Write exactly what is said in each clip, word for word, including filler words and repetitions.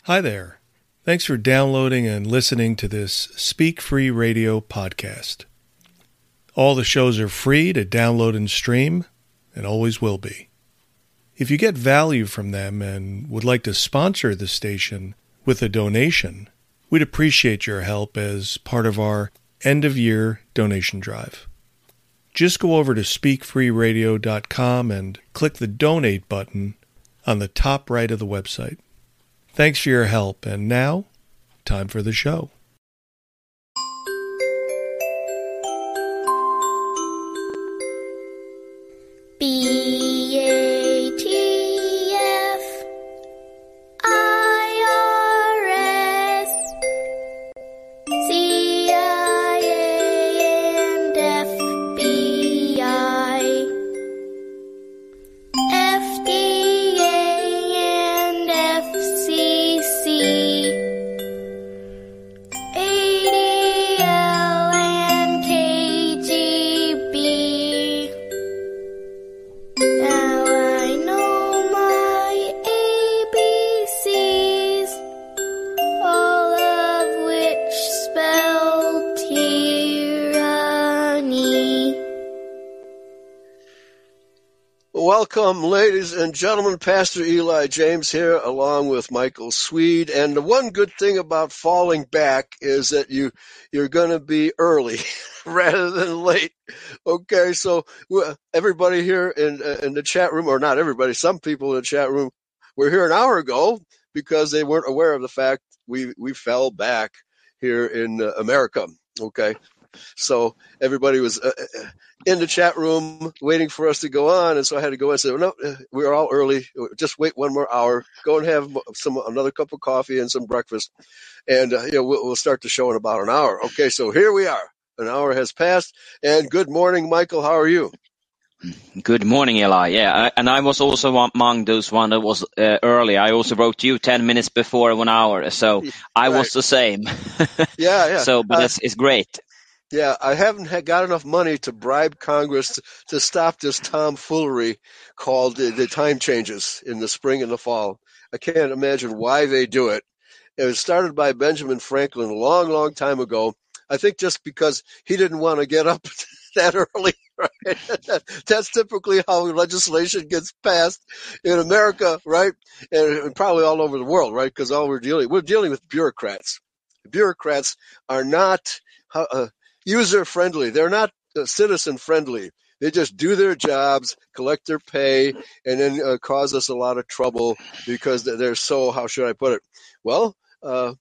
Hi there. Thanks for downloading and listening to this Speak Free Radio podcast. All the shows are free to download and stream, and always will be. If you get value from them and would like to sponsor the station with a donation, we'd appreciate your help as part of our end-of-year donation drive. Just go over to speak free radio dot com and click the Donate button on the top right of the website. Thanks for your help, and now, time for the show. B A T F I R S C I A and F B I F D A and F C C A D L and K G B. Now I know my A B Cs, all of which spell tyranny. Welcome, ladies and gentlemen. Pastor Eli James here, along with Michael Swede. And the one good thing about falling back is that you, you're going to be early rather than late. Okay, so uh, everybody here in, uh, in the chat room, or not everybody, some people in the chat room were here an hour ago because they weren't aware of the fact we, we fell back here in uh, America. Okay. So everybody was uh, in the chat room waiting for us to go on, and so I had to go and say, well, "No, we're all early. Just wait one more hour. Go and have some another cup of coffee and some breakfast, and uh, you know, we'll, we'll start the show in about an hour." Okay, so here we are. An hour has passed, and good morning, Michael. How are you? Good morning, Eli. Yeah, I, and I was also among those one that was uh, early. I also wrote you ten minutes before one hour, so I Right. was the same. Yeah, yeah. So, but Uh, it's, it's great. Yeah, I haven't had, got enough money to bribe Congress to, to stop this tomfoolery called the, the time changes in the spring and the fall. I can't imagine why they do it. It was started by Benjamin Franklin a long, long time ago. I think just because he didn't want to get up that early. Right? That's typically how legislation gets passed in America, right? And, and probably all over the world, right? Because all we're dealing we're dealing with bureaucrats. Bureaucrats are not uh, user-friendly. They're not uh, citizen-friendly. They just do their jobs, collect their pay, and then uh, cause us a lot of trouble because they're so, how should I put it? Well, uh,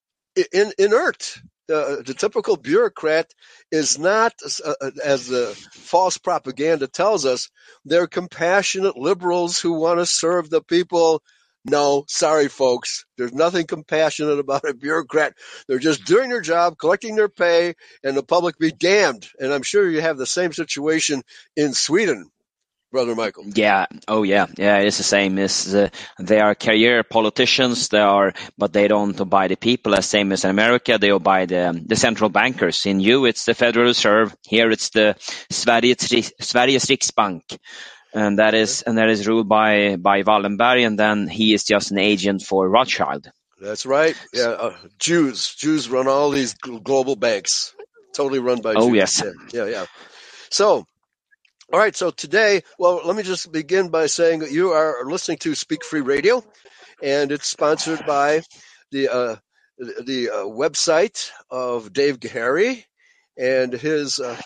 in, inert. Uh, the typical bureaucrat is not, uh, as the false propaganda tells us, they're compassionate liberals who want to serve the people. No, sorry, folks. There's nothing compassionate about a bureaucrat. They're just doing their job, collecting their pay, and the public be damned. And I'm sure you have the same situation in Sweden, Brother Michael. Yeah. Oh, yeah. Yeah. It's the same. It's, uh, they are career politicians. They are, but they don't obey the people. As same as in America, they obey the the central bankers. In you, it's the Federal Reserve. Here, it's the Sveriges, Sveriges Riksbank. And that is and that is ruled by by Wallenberg, and then he is just an agent for Rothschild. That's right. Yeah, uh, Jews. Jews run all these gl- global banks. Totally run by Oh, Jews. yes. Yeah, yeah, yeah. So, all right. So today, well, let me just begin by saying that you are listening to Speak Free Radio, and it's sponsored by the uh, the, the uh, website of Dave Gahary and his uh,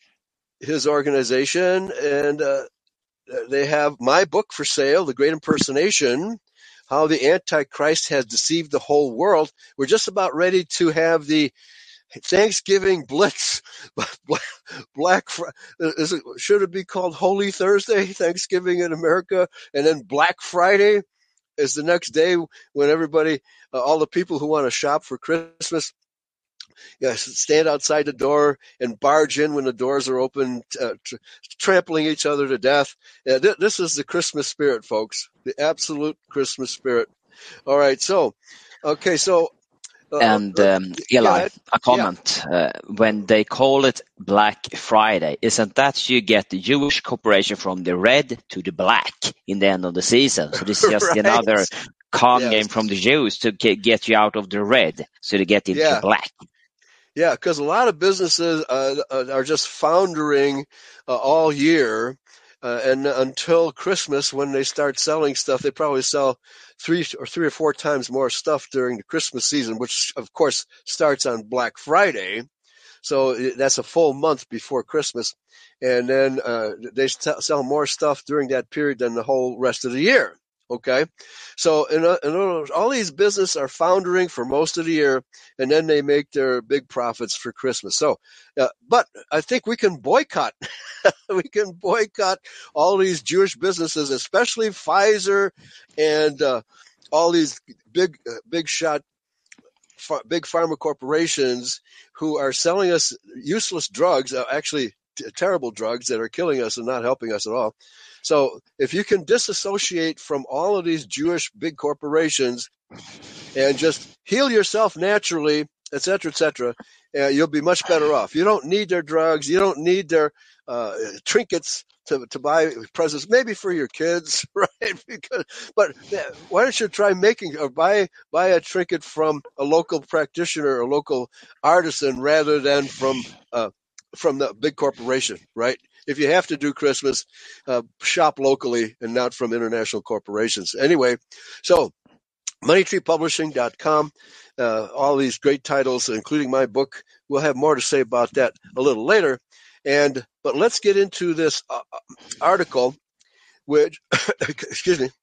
his organization, and uh, they have my book for sale, The Great Impersonation, How the Antichrist Has Deceived the Whole World. We're just about ready to have the Thanksgiving Blitz. Black is it, should it be called Holy Thursday, Thanksgiving in America, and then Black Friday is the next day when everybody, uh, all the people who want to shop for Christmas, you know, stand outside the door and barge in when the doors are open, uh, tr- trampling each other to death. Uh, th- this is the Christmas spirit, folks, the absolute Christmas spirit. All right, so, okay, so Uh, And uh, um, go Eli, ahead. a comment. Uh, when they call it Black Friday, isn't that you get the Jewish corporation from the red to the black in the end of the season? So this is just Right. another con Yes. game from the Jews to ge- get you out of the red, so to get into Yeah. the black. Yeah, because a lot of businesses uh, are just foundering uh, all year, uh, and until Christmas, when they start selling stuff, they probably sell three or three or four times more stuff during the Christmas season, which of course starts on Black Friday. So that's a full month before Christmas, and then uh, they sell more stuff during that period than the whole rest of the year. Okay, so in, in other words, all these businesses are foundering for most of the year, and then they make their big profits for Christmas. So, uh, but I think we can boycott. we can boycott all these Jewish businesses, especially Pfizer and uh, all these big, uh, big shot, ph- big pharma corporations who are selling us useless drugs, uh, actually t- terrible drugs that are killing us and not helping us at all. So if you can disassociate from all of these Jewish big corporations and just heal yourself naturally, et cetera, et cetera, uh, you'll be much better off. You don't need their drugs. You don't need their uh, trinkets to, to buy presents, maybe for your kids, right? Because, but why don't you try making or buy buy a trinket from a local practitioner, a local artisan, rather than from uh, from the big corporation, right? If you have to do Christmas, uh, shop locally and not from international corporations. Anyway, so money tree publishing dot com, uh, all these great titles, including my book. We'll have more to say about that a little later. And but let's get into this uh, article, which, excuse me,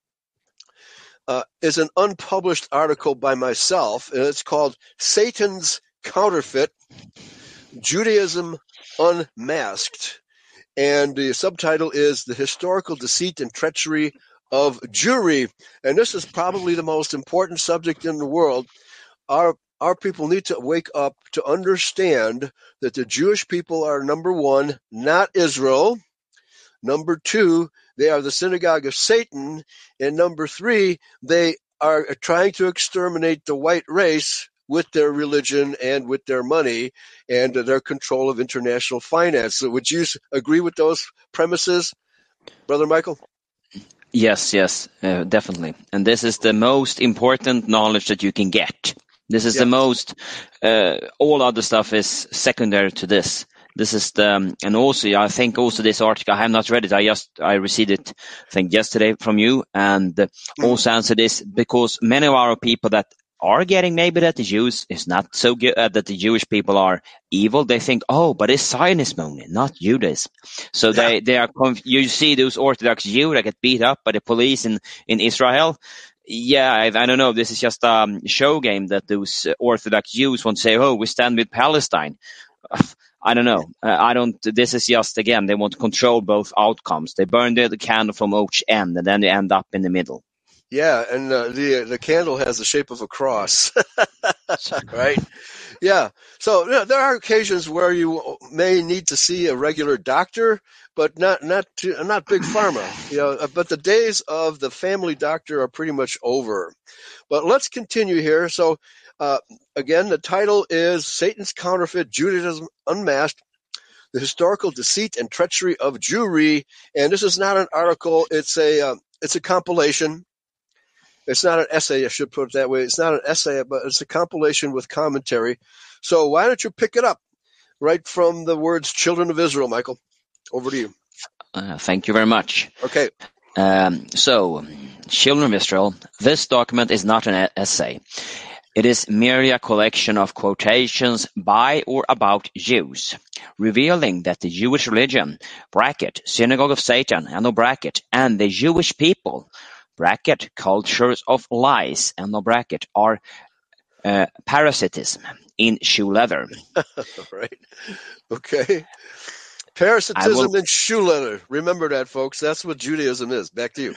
uh, is an unpublished article by myself, and it's called Satan's Counterfeit, Judaism Unmasked. And the subtitle is The Historical Deceit and Treachery of Jewry. And this is probably the most important subject in the world. Our our people need to wake up to understand that the Jewish people are, number one, not Israel. Number two, they are the synagogue of Satan. And number three, they are trying to exterminate the white race with their religion and with their money and their control of international finance. So would you agree with those premises, Brother Michael? Yes, yes, uh, definitely. And this is the most important knowledge that you can get. This is Yeah. the most, uh, all other stuff is secondary to this. This is the, um, and also, I think also this article, I have not read it. I just, I received it, I think yesterday from you, and uh, Mm. also answer this because many of our people that are getting maybe that the Jews is not so good, uh, that the Jewish people are evil. They think, oh, but it's Zionism only, not Judaism. So Yeah. they, they are, conf- you see those Orthodox Jews that get beat up by the police in, in Israel. Yeah, I, I don't know. This is just a um, show game that those uh, Orthodox Jews want to say, oh, we stand with Palestine. I don't know. Uh, I don't, this is just, again, they want to control both outcomes. They burn the, the candle from each end and then they end up in the middle. Yeah, and uh, the the candle has the shape of a cross, right? Yeah. So you know, there are occasions where you may need to see a regular doctor, but not not to, not big pharma. You know, but the days of the family doctor are pretty much over. But let's continue here. So uh, again, the title is Satan's Counterfeit, Judaism Unmasked, the Historical Deceit and Treachery of Jewry. And this is not an article; it's a uh, it's a compilation. It's not an essay, I should put it that way. It's not an essay, but it's a compilation with commentary. So why don't you pick it up right from the words Children of Israel, Michael? Over to you. Uh, thank you very much. Okay. Um, so, Children of Israel, this document is not an essay. It is merely a collection of quotations by or about Jews, revealing that the Jewish religion, bracket, synagogue of Satan, and no bracket, and the Jewish people, bracket, cultures of lies, and no bracket, are uh, parasitism in shoe leather. Right. Okay. Parasitism will, in shoe leather. Remember that, folks. That's what Judaism is. Back to you.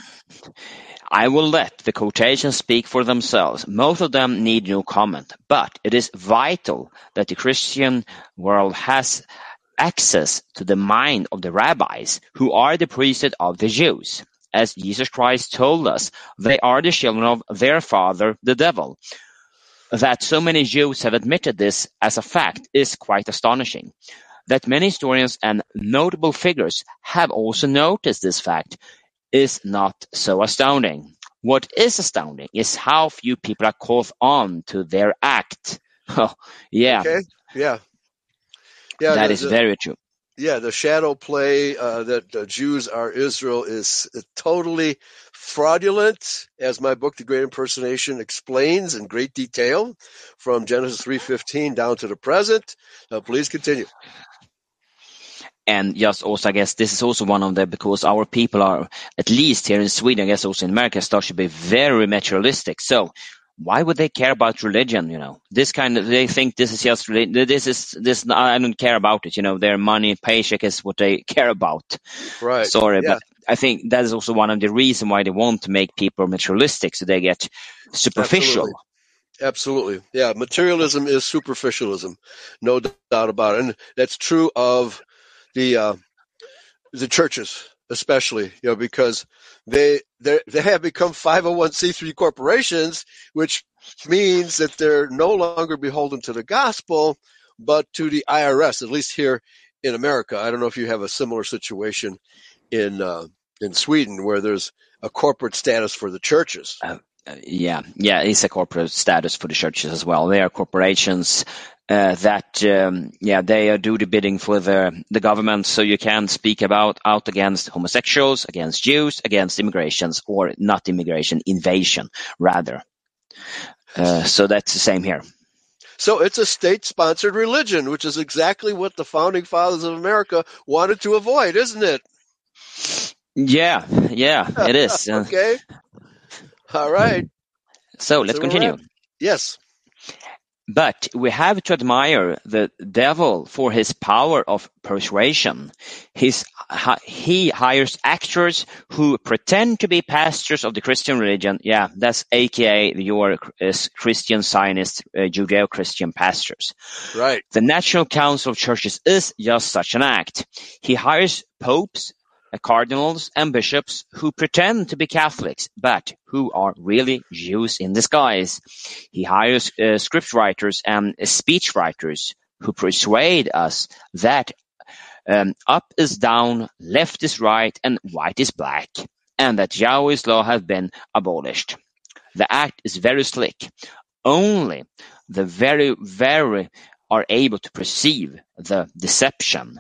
I will let the quotations speak for themselves. Most of them need no comment, but it is vital that the Christian world has access to the mind of the rabbis, who are the priesthood of the Jews. As Jesus Christ told us, they are the children of their father, the devil. That so many Jews have admitted this as a fact is quite astonishing. That many historians and notable figures have also noticed this fact is not so astounding. What is astounding is how few people are caught on to their act. Oh, yeah. Okay. Yeah. Yeah. That the, is the, very true. Yeah, the shadow play uh, that the Jews are Israel is totally fraudulent, as my book, The Great Impersonation, explains in great detail from Genesis three fifteen down to the present. Uh, please continue. And just also, I guess this is also one of the, because our people are, at least here in Sweden, I guess also in America, start to be very materialistic. So why would they care about religion? You know, this kind of, they think this is just, this is, this, I don't care about it. You know, their money, paycheck is what they care about. Right. Sorry, yeah. but I think that is also one of the reasons why they want to make people materialistic, so they get superficial. Absolutely. Absolutely. Yeah. Materialism is superficialism. No doubt about it. And that's true of the, uh, the churches, especially, you know, because they they they have become five oh one c three corporations, which means that they're no longer beholden to the gospel, but to the I R S. At least here in America, I don't know if you have a similar situation in uh, in Sweden, where there's a corporate status for the churches. Uh, uh, yeah, yeah, it's a corporate status for the churches as well. They are corporations. Uh, that um, yeah they uh, do the bidding for the the government, so you can speak about out against homosexuals, against Jews, against immigrations, or not immigration, invasion rather. Uh, so that's the same here. So it's a state-sponsored religion, which is exactly what the founding fathers of America wanted to avoid, isn't it? Yeah, yeah, it is. Uh, okay. All right. So let's so continue. Yes. But we have to admire the devil for his power of persuasion. His, he hires actors who pretend to be pastors of the Christian religion. Yeah, that's A K A your uh, Christian Zionist uh, Judeo-Christian pastors. Right. The National Council of Churches is just such an act. He hires popes, cardinals and bishops who pretend to be Catholics, but who are really Jews in disguise. He hires uh, script writers and uh, speech writers who persuade us that um, up is down, left is right, and white is black, and that Yahweh's law has been abolished. The act is very slick. Only the very, very are able to perceive the deception.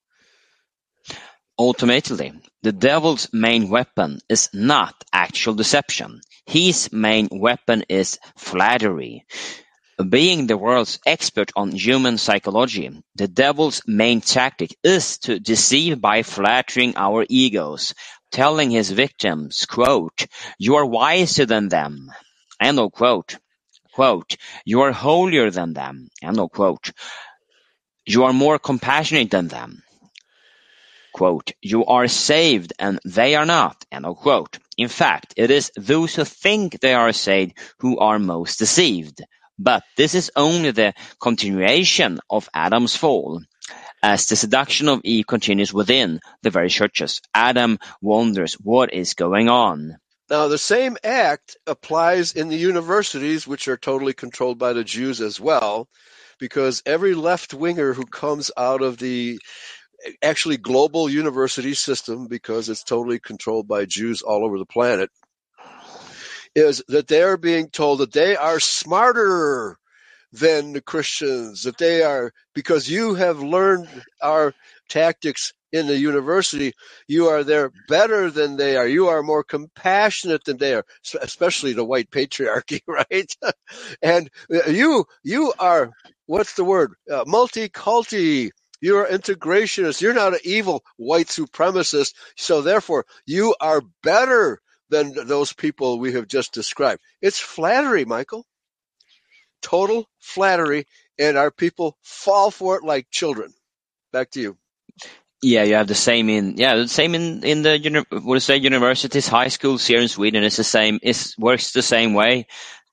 Ultimately, the devil's main weapon is not actual deception. His main weapon is flattery. Being the world's expert on human psychology, the devil's main tactic is to deceive by flattering our egos, telling his victims, quote, "You are wiser than them," end of quote. Quote, "You are holier than them," end of quote. "You are more compassionate than them." Quote, "You are saved and they are not," end of quote. In fact, it is those who think they are saved who are most deceived. But this is only the continuation of Adam's fall. As the seduction of Eve continues within the very churches, Adam wonders what is going on. Now, the same act applies in the universities, which are totally controlled by the Jews as well, because every left-winger who comes out of the actually global university system, because it's totally controlled by Jews all over the planet, is that they're being told that they are smarter than the Christians, that they are, because you have learned our tactics in the university, you are there better than they are. You are more compassionate than they are, especially the white patriarchy, right? And you, you are, what's the word? Uh, multi-culti. You're an integrationist. You're not an evil white supremacist. So therefore, you are better than those people we have just described. It's flattery, Michael. Total flattery. And our people fall for it like children. Back to you. Yeah, you have the same in yeah the same in in the what do you say universities, high schools here in Sweden. It's the same. It works the same way.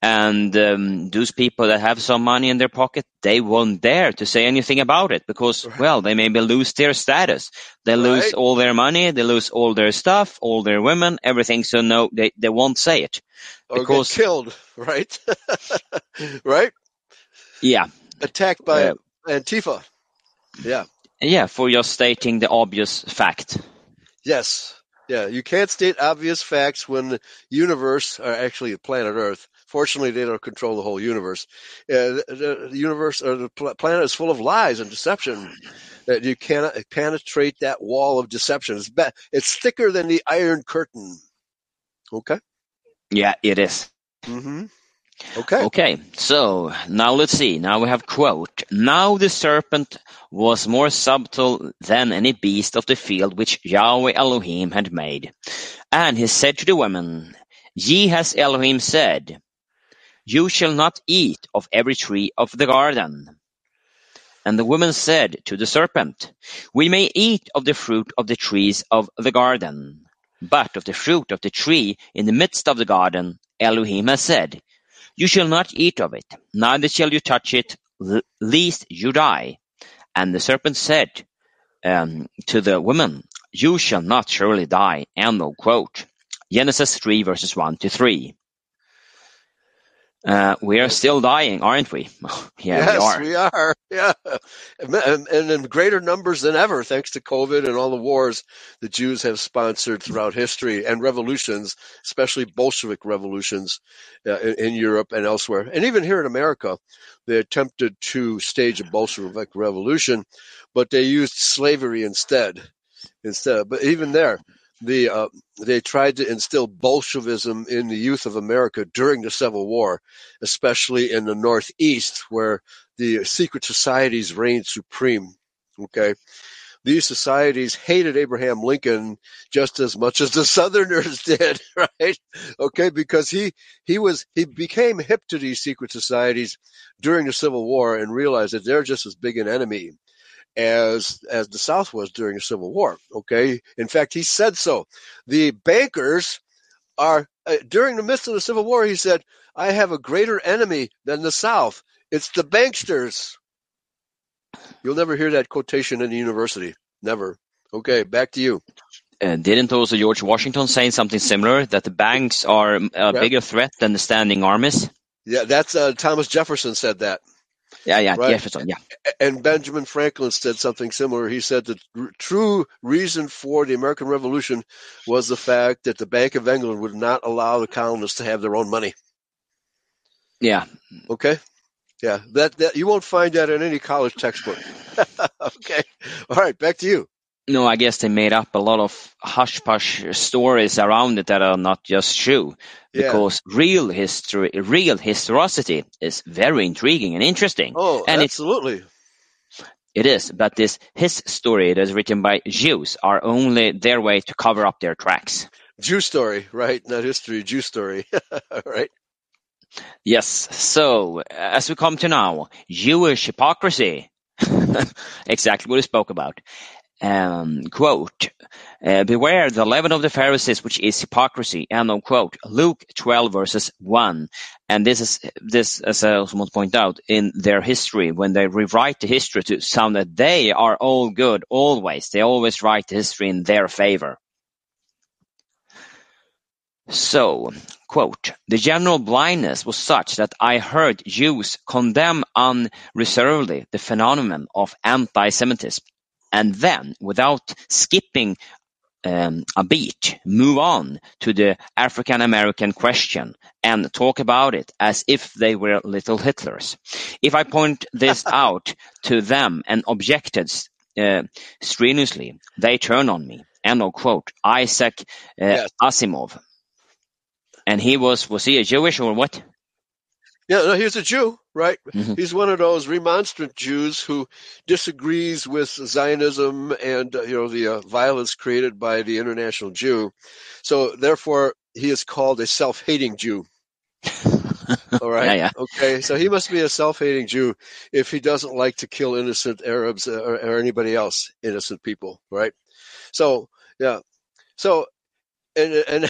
And um, those people that have some money in their pocket, they won't dare to say anything about it because, Right. well, they maybe lose their status. They lose Right. all their money, they lose all their stuff, all their women, everything. So no, they, they won't say it. Or Because, get killed, right? Right? yeah, Attacked by uh, Antifa. Yeah. yeah, for just stating the obvious fact. Yes. Yeah. You can't state obvious facts when the universe, or actually planet Earth, fortunately they don't control the whole universe. Uh, the, the universe or the pl- planet is full of lies and deception. That you cannot penetrate that wall of deception. It's, be- it's thicker than the Iron Curtain. Okay. Yeah, it is. Mm-hmm. Okay. Okay, so now let's see. Now we have quote. Now the serpent was more subtle than any beast of the field which Yahweh Elohim had made. And he said to the woman, Ye has Elohim said, You shall not eat of every tree of the garden. And the woman said to the serpent, We may eat of the fruit of the trees of the garden. But of the fruit of the tree in the midst of the garden, Elohim has said, You shall not eat of it, neither shall you touch it, lest you die. And the serpent said um, to the woman, You shall not surely die. End of quote. Genesis three, verses one to three. Uh, we are still dying, aren't we? Yeah, yes, we are. we are. Yeah, and, and in greater numbers than ever, thanks to COVID and all the wars the Jews have sponsored throughout history and revolutions, especially Bolshevik revolutions uh, in, in Europe and elsewhere, and even here in America. They attempted to stage a Bolshevik revolution, but they used slavery instead. Instead, but even there. The, uh, they tried to instill Bolshevism in the youth of America during the Civil War, especially in the Northeast, where the secret societies reigned supreme. Okay, these societies hated Abraham Lincoln just as much as the Southerners did, right? Okay, because he he was he became hip to these secret societies during the Civil War and realized that they're just as big an enemy as as the South was during the Civil War. Okay, in fact, he said so. The bankers are uh, during the midst of the Civil War. He said, "I have a greater enemy than the South. It's the banksters." You'll never hear that quotation in the university. Never. Okay, back to you. Uh, didn't also George Washington say something similar, that the banks are a Yeah. bigger threat than the standing armies? Yeah, that's uh, Thomas Jefferson said that. Yeah, yeah, Right. Jefferson, yeah. And Benjamin Franklin said something similar. He said the r- true reason for the American Revolution was the fact that the Bank of England would not allow the colonists to have their own money. Yeah. Okay? Yeah, that, that you won't find that in any college textbook. Okay. All right, back to you. No, I guess they made up a lot of hush-push stories around it that are not just true. Yeah. Because real history, real historicity is very intriguing and interesting. Oh, and absolutely. It, it is, but this his story that is written by Jews are only their way to cover up their tracks. Jew story, right? Not history, Jew story. Right? Yes. So, as we come to now, Jewish hypocrisy. Exactly what we spoke about. Um, quote, uh, beware the leaven of the Pharisees, which is hypocrisy, end of quote. Luke twelve verses one. And this is, this, as I also want to point out, in their history, when they rewrite the history to sound that they are all good always, they always write the history in their favor. So, quote, the general blindness was such that I heard Jews condemn unreservedly the phenomenon of anti-Semitism. And then, without skipping um, a beat, move on to the African-American question and talk about it as if they were little Hitlers. If I point this out to them and objected uh, strenuously, they turn on me. End of quote. Isaac uh, Yes. Asimov. And he was, was he a Jewish or what? Yeah, no, he's a Jew, right? Mhm. He's one of those remonstrant Jews who disagrees with Zionism and, uh, you know, the uh, violence created by the international Jew. So therefore, he is called a self-hating Jew. All right. Yeah, yeah. Okay. So he must be a self-hating Jew if he doesn't like to kill innocent Arabs or, or anybody else, innocent people, right? So, yeah. So and and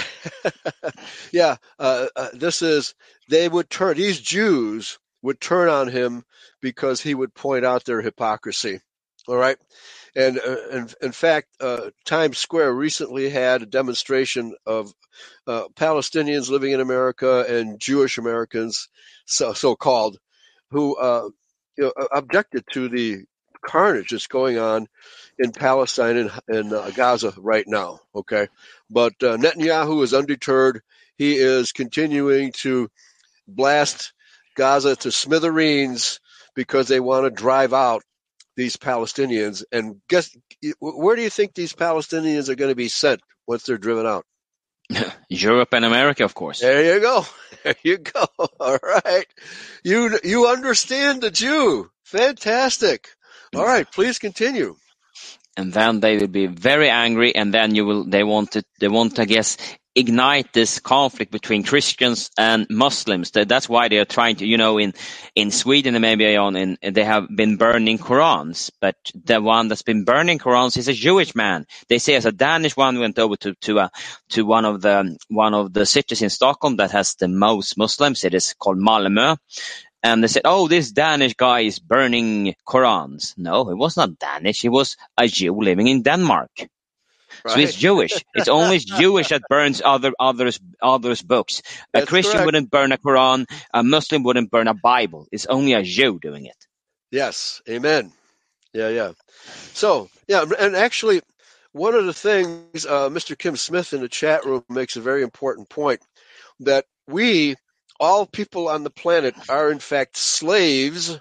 yeah, uh, uh, this is they would turn these Jews would turn on him because he would point out their hypocrisy. All right, and uh, in, in fact, uh, Times Square recently had a demonstration of uh, Palestinians living in America and Jewish Americans, so so called, who uh, you know, objected to the carnage that's going on in Palestine and, and uh, Gaza right now. Okay, but uh, Netanyahu is undeterred. He is continuing to blast Gaza to smithereens because they want to drive out these Palestinians. And guess where do you think these Palestinians are going to be sent once they're driven out? Europe and America, of course. There you go. There you go. All right. You you understand the Jew. Fantastic. All right. Please continue. And then they will be very angry, and then you will. They want to. They want to, I guess, ignite this conflict between Christians and Muslims. That, that's why they are trying to. You know, in in Sweden and maybe on in they have been burning Qurans, but the one that's been burning Qurans is a Jewish man. They say as a Danish one went over to to uh, to one of the one of the cities in Stockholm that has the most Muslims. It is called Malmö. And they said, oh, this Danish guy is burning Qurans. No, he was not Danish. He was a Jew living in Denmark. Right. So he's Jewish. It's only Jewish that burns other others others books. That's a Christian correct. wouldn't burn a Quran. A Muslim wouldn't burn a Bible. It's only a Jew doing it. Yes. Amen. Yeah, yeah. So, yeah, and actually, one of the things uh, Mister Kim Smith in the chat room makes a very important point, that we, all people on the planet, are in fact slaves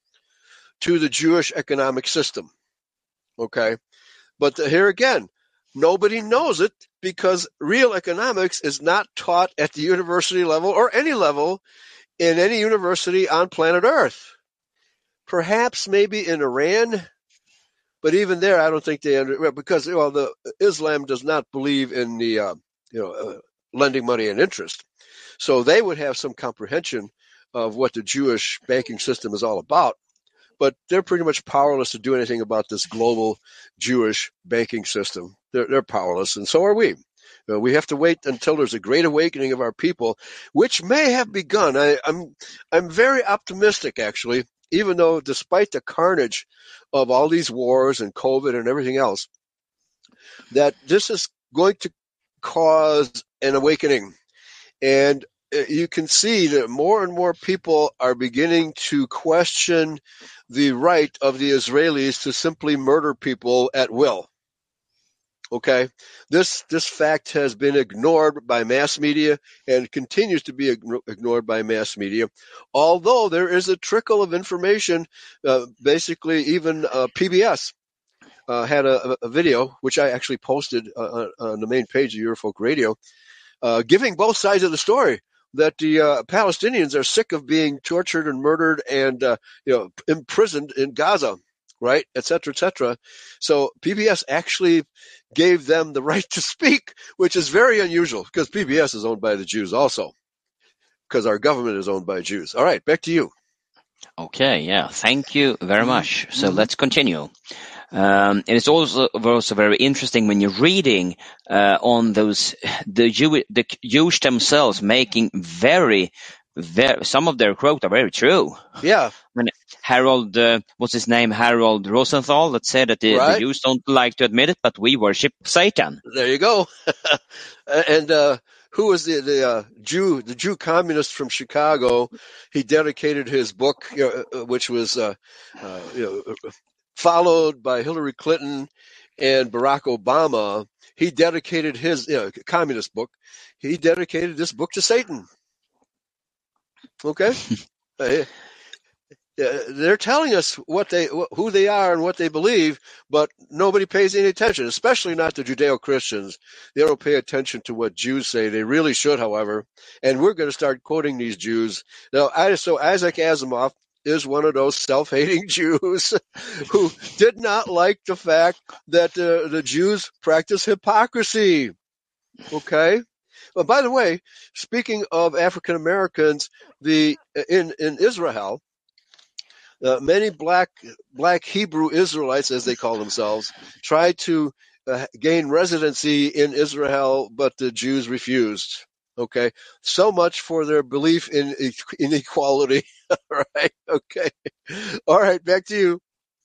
to the Jewish economic system. Okay? But the, here again, nobody knows it because real economics is not taught at the university level or any level in any university on planet Earth. Perhaps maybe in Iran, but even there, I don't think they under because well, the Islam does not believe in the uh, you know uh, lending money and interest, so they would have some comprehension of what the Jewish banking system is all about. But they're pretty much powerless to do anything about this global Jewish banking system. They're, they're powerless, and so are we. Uh, we have to wait until there's a great awakening of our people, which may have begun. I, I'm I'm very optimistic, actually. Even though despite the carnage of all these wars and COVID and everything else, that this is going to cause an awakening. And you can see that more and more people are beginning to question the right of the Israelis to simply murder people at will. Okay, this this fact has been ignored by mass media and continues to be ignored by mass media, although there is a trickle of information. Uh, basically, even uh, P B S uh, had a, a video, which I actually posted uh, on the main page of Eurofolk Radio, uh, giving both sides of the story, that the uh, Palestinians are sick of being tortured and murdered and uh, you know imprisoned in Gaza. Right, et cetera, et cetera. So P B S actually gave them the right to speak, which is very unusual because P B S is owned by the Jews also, because our government is owned by Jews. All right, back to you. Okay, yeah, thank you very much. So mm-hmm. let's continue. Um, and it's also also very interesting when you're reading uh, on those the Jew the Jews themselves making very. Very, some of their quotes are very true. Yeah. When Harold, uh, what's his name, Harold Rosenthal, that said that the, right. the Jews don't like to admit it, but we worship Satan. There you go. And uh, who was the the uh, Jew, the Jew communist from Chicago? He dedicated his book, you know, which was uh, uh, you know, followed by Hillary Clinton and Barack Obama. He dedicated his you know, communist book. He dedicated this book to Satan. Okay, they're telling us what they, who they are and what they believe, but nobody pays any attention, especially not the Judeo-Christians. They don't pay attention to what Jews say. They really should, however, and we're going to start quoting these Jews. Now, I, so Isaac Asimov is one of those self-hating Jews who did not like the fact that uh, the Jews practice hypocrisy. Okay? Well, by the way, speaking of African Americans, the in in Israel, uh, many black black Hebrew Israelites, as they call themselves, tried to uh, gain residency in Israel, but the Jews refused. Okay, so much for their belief in inequality. Right? Okay. All right, back to you.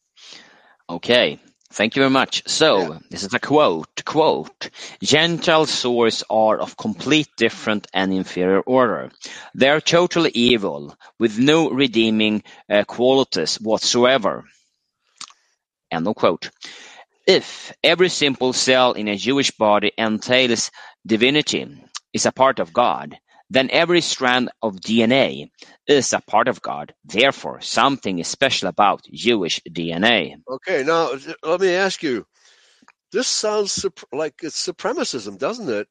Okay, thank you very much. So, Yeah. this is a quote, quote, Gentile sources are of complete different and inferior order. They are totally evil, with no redeeming uh, qualities whatsoever. End of quote. If every simple cell in a Jewish body entails divinity, is a part of God, then every strand of D N A is a part of God. Therefore, something is special about Jewish D N A. Okay, now let me ask you. This sounds sup- like it's supremacism, doesn't it?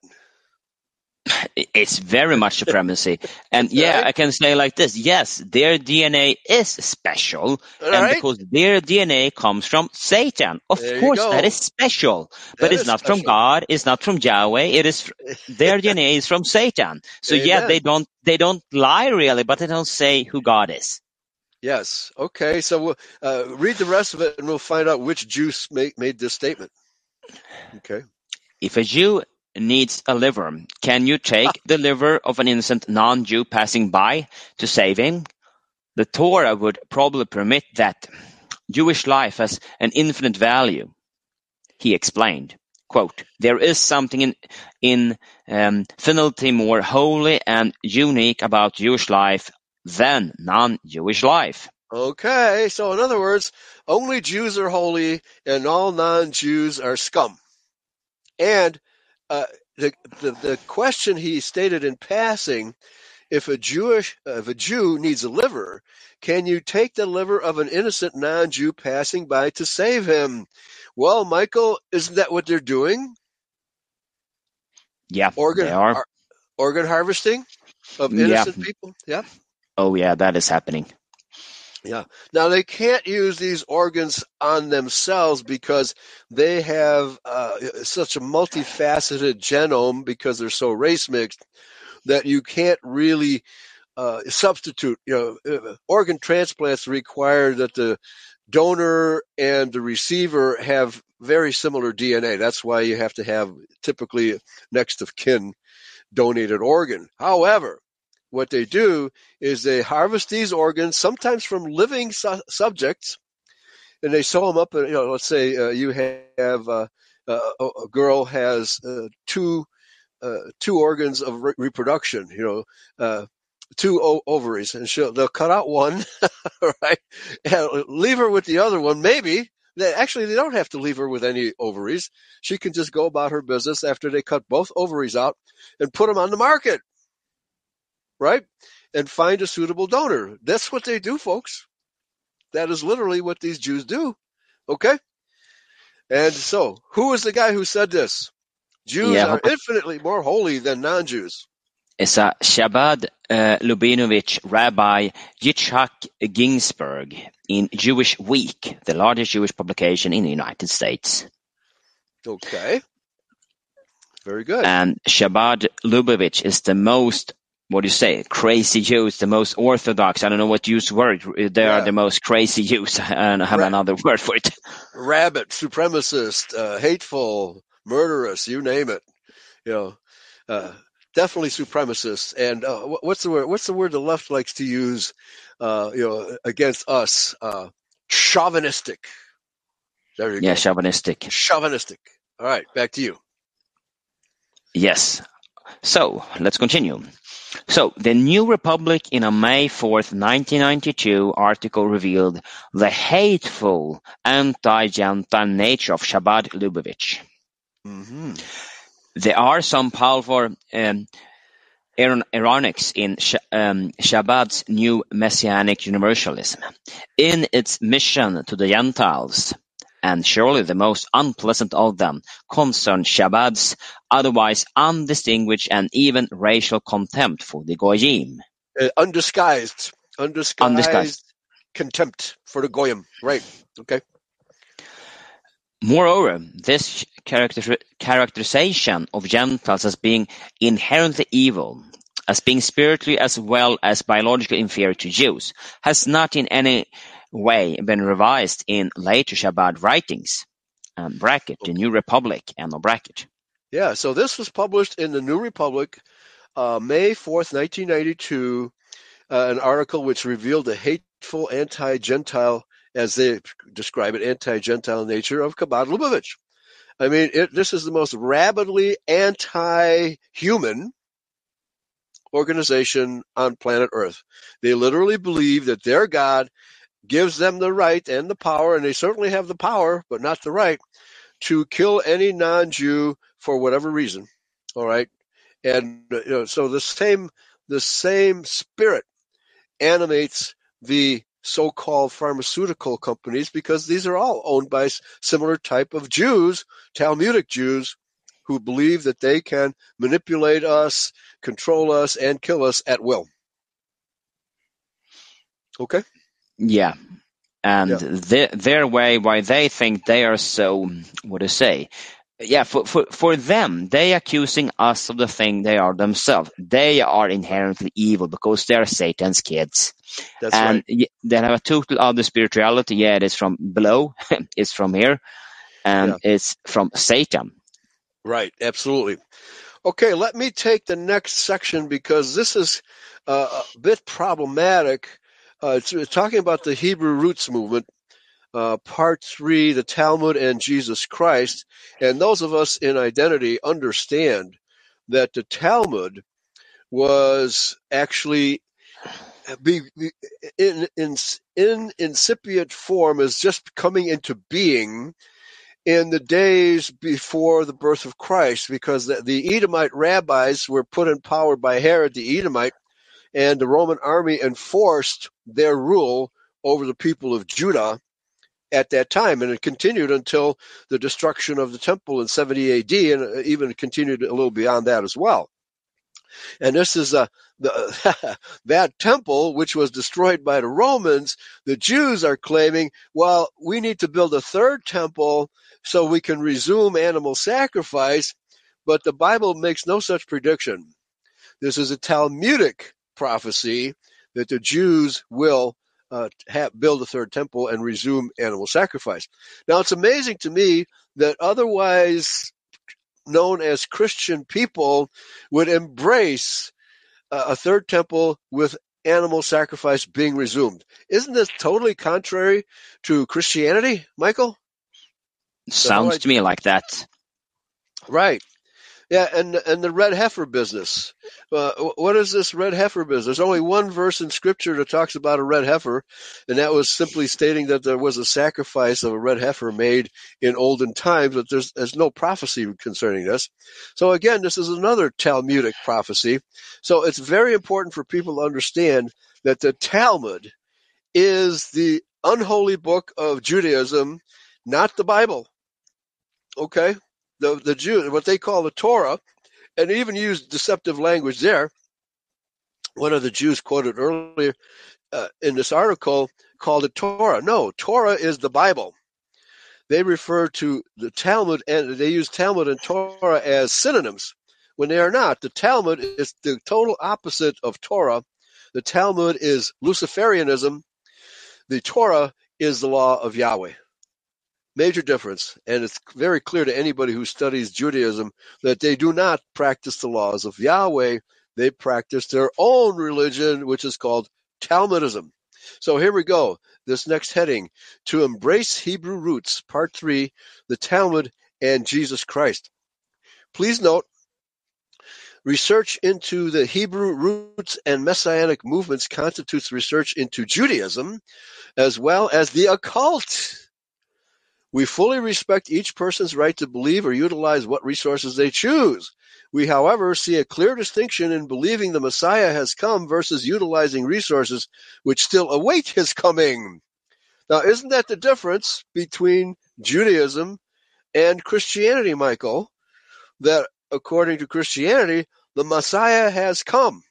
It's very much supremacy. And yeah, Right. I can say like this. Yes, their D N A is special. All and right. because their D N A comes from Satan. Of There you course, go. that is special. That But it's is not from special. God. It's not from Yahweh. It is their D N A is from Satan. So yeah, Amen. they don't they don't lie really, but they don't say who God is. Yes. Okay. So we'll, uh, read the rest of it, and we'll find out which Jew made, made this statement. Okay. If a Jew needs a liver, can you take the liver of an innocent non-Jew passing by to save him? The Torah would probably permit that. Jewish life has an infinite value. He explained, quote, there is something in, in um, finality more holy and unique about Jewish life than non-Jewish life. Okay. So in other words, only Jews are holy, and all non-Jews are scum. And uh, the, the the question he stated in passing, if a Jewish if a Jew needs a liver, can you take the liver of an innocent non-Jew passing by to save him? Well, Michael, isn't that what they're doing? Yeah, Organ they are. ar- organ harvesting of Yeah. innocent people. Yeah. Oh yeah, that is happening. Yeah. Now they can't use these organs on themselves because they have uh, such a multifaceted genome, because they're so race mixed, that you can't really uh, substitute. You know, organ transplants require that the donor and the receiver have very similar D N A. That's why you have to have typically next of kin donated organ. However, what they do is they harvest these organs, sometimes from living su- subjects, and they sew them up. You know, let's say uh, you have uh, uh, a girl has uh, two uh, two organs of re- reproduction. You know, uh, two o- ovaries, and she'll they'll cut out one, right, and leave her with the other one. Maybe they actually they don't have to leave her with any ovaries. She can just go about her business after they cut both ovaries out and put them on the market. Right? And find a suitable donor. That's what they do, folks. That is literally what these Jews do. Okay? And so, who is the guy who said this? Jews Yeah, are infinitely more holy than non-Jews. It's a Chabad uh, Lubinovich Rabbi Yitzhak Ginsburg in Jewish Week, the largest Jewish publication in the United States. Okay. Very good. And Chabad Lubavitch is the most, what do you say, crazy Jews, the most orthodox. I don't know what use word. They Yeah. are the most crazy Jews. And I have Right. another word for it. Rabbit, supremacist, uh, hateful, murderous, you name it. You know, uh, definitely supremacists. And uh, wh- what's the word? What's the word the left likes to use? Uh, you know, against us, uh, chauvinistic. There you Yeah, go. chauvinistic. Chauvinistic. All right, back to you. Yes. So, let's continue. So, the New Republic in a May fourth, nineteen ninety-two article revealed the hateful anti-Gentile nature of Chabad Lubavitch. Mm-hmm. There are some powerful um, iron- ironics in Sh- um, Chabad's new Messianic universalism. In its mission to the Gentiles, and surely the most unpleasant of them, concern Chabad's otherwise undistinguished and even racial contempt for the Goyim. Uh, undisguised, undisguised, Undisguised. contempt for the goyim. Right. Okay. Moreover, this character- characterization of Gentiles as being inherently evil, as being spiritually as well as biologically inferior to Jews, has not in any way been revised in later Chabad writings. um, bracket, the New Republic, end of bracket. Yeah, so this was published in the New Republic, uh, May fourth, nineteen ninety-two, uh, an article which revealed the hateful anti-Gentile, as they describe it, anti-Gentile nature of Chabad Lubavitch. I mean, it, this is the most rabidly anti-human organization on planet Earth. They literally believe that their God gives them the right and the power, and they certainly have the power, but not the right, to kill any non-Jew for whatever reason. All right, and you know, so the same the same spirit animates the so-called pharmaceutical companies, because these are all owned by similar type of Jews, Talmudic Jews, who believe that they can manipulate us, control us, and kill us at will. Okay? Yeah. And Yeah. their, their way, why they think they are so, what do you say? Yeah, for, for, for them, they accusing us of the thing they are themselves. They are inherently evil because they are Satan's kids. That's and right. They have a total other spirituality. Yeah, it is from below, it's from here, and Yeah. it's from Satan. Right, absolutely. Okay, let me take the next section, because this is uh, a bit problematic. Uh, it's, it's talking about the Hebrew Roots movement, uh, part three, the Talmud and Jesus Christ. And those of us in identity understand that the Talmud was actually be, be, in, in, in incipient form, is just coming into being in the days before the birth of Christ, because the, the Edomite rabbis were put in power by Herod the Edomite, and the Roman army enforced their rule over the people of Judah at that time, and it continued until the destruction of the temple in seventy A D, and even continued a little beyond that as well. And this is a the, that temple, which was destroyed by the Romans. The Jews are claiming, well, we need to build a third temple so we can resume animal sacrifice, but the Bible makes no such prediction. This is a Talmudic prophecy that the Jews will uh, have, build a third temple and resume animal sacrifice. Now, it's amazing to me that otherwise known as Christian people would embrace uh, a third temple with animal sacrifice being resumed. Isn't this totally contrary to Christianity, Michael? Sounds to me like that. Right. Yeah, and and the red heifer business. Uh, what is this red heifer business? There's only one verse in Scripture that talks about a red heifer, and that was simply stating that there was a sacrifice of a red heifer made in olden times, but there's, there's no prophecy concerning this. So again, this is another Talmudic prophecy. So it's very important for people to understand that the Talmud is the unholy book of Judaism, not the Bible. Okay? The the Jew, what they call the Torah, and even used deceptive language there. One of the Jews quoted earlier uh, in this article called it Torah. No, Torah is the Bible. They refer to the Talmud, and they use Talmud and Torah as synonyms when they are not. The Talmud is the total opposite of Torah. The Talmud is Luciferianism. The Torah is the law of Yahweh. Major difference, and it's very clear to anybody who studies Judaism that they do not practice the laws of Yahweh. They practice their own religion, which is called Talmudism. So here we go. This next heading, to embrace Hebrew roots, part three, the Talmud and Jesus Christ. Please note, research into the Hebrew roots and Messianic movements constitutes research into Judaism as well as the occult. We fully respect each person's right to believe or utilize what resources they choose. We, however, see a clear distinction in believing the Messiah has come versus utilizing resources which still await his coming. Now, isn't that the difference between Judaism and Christianity, Michael? That according to Christianity, the Messiah has come.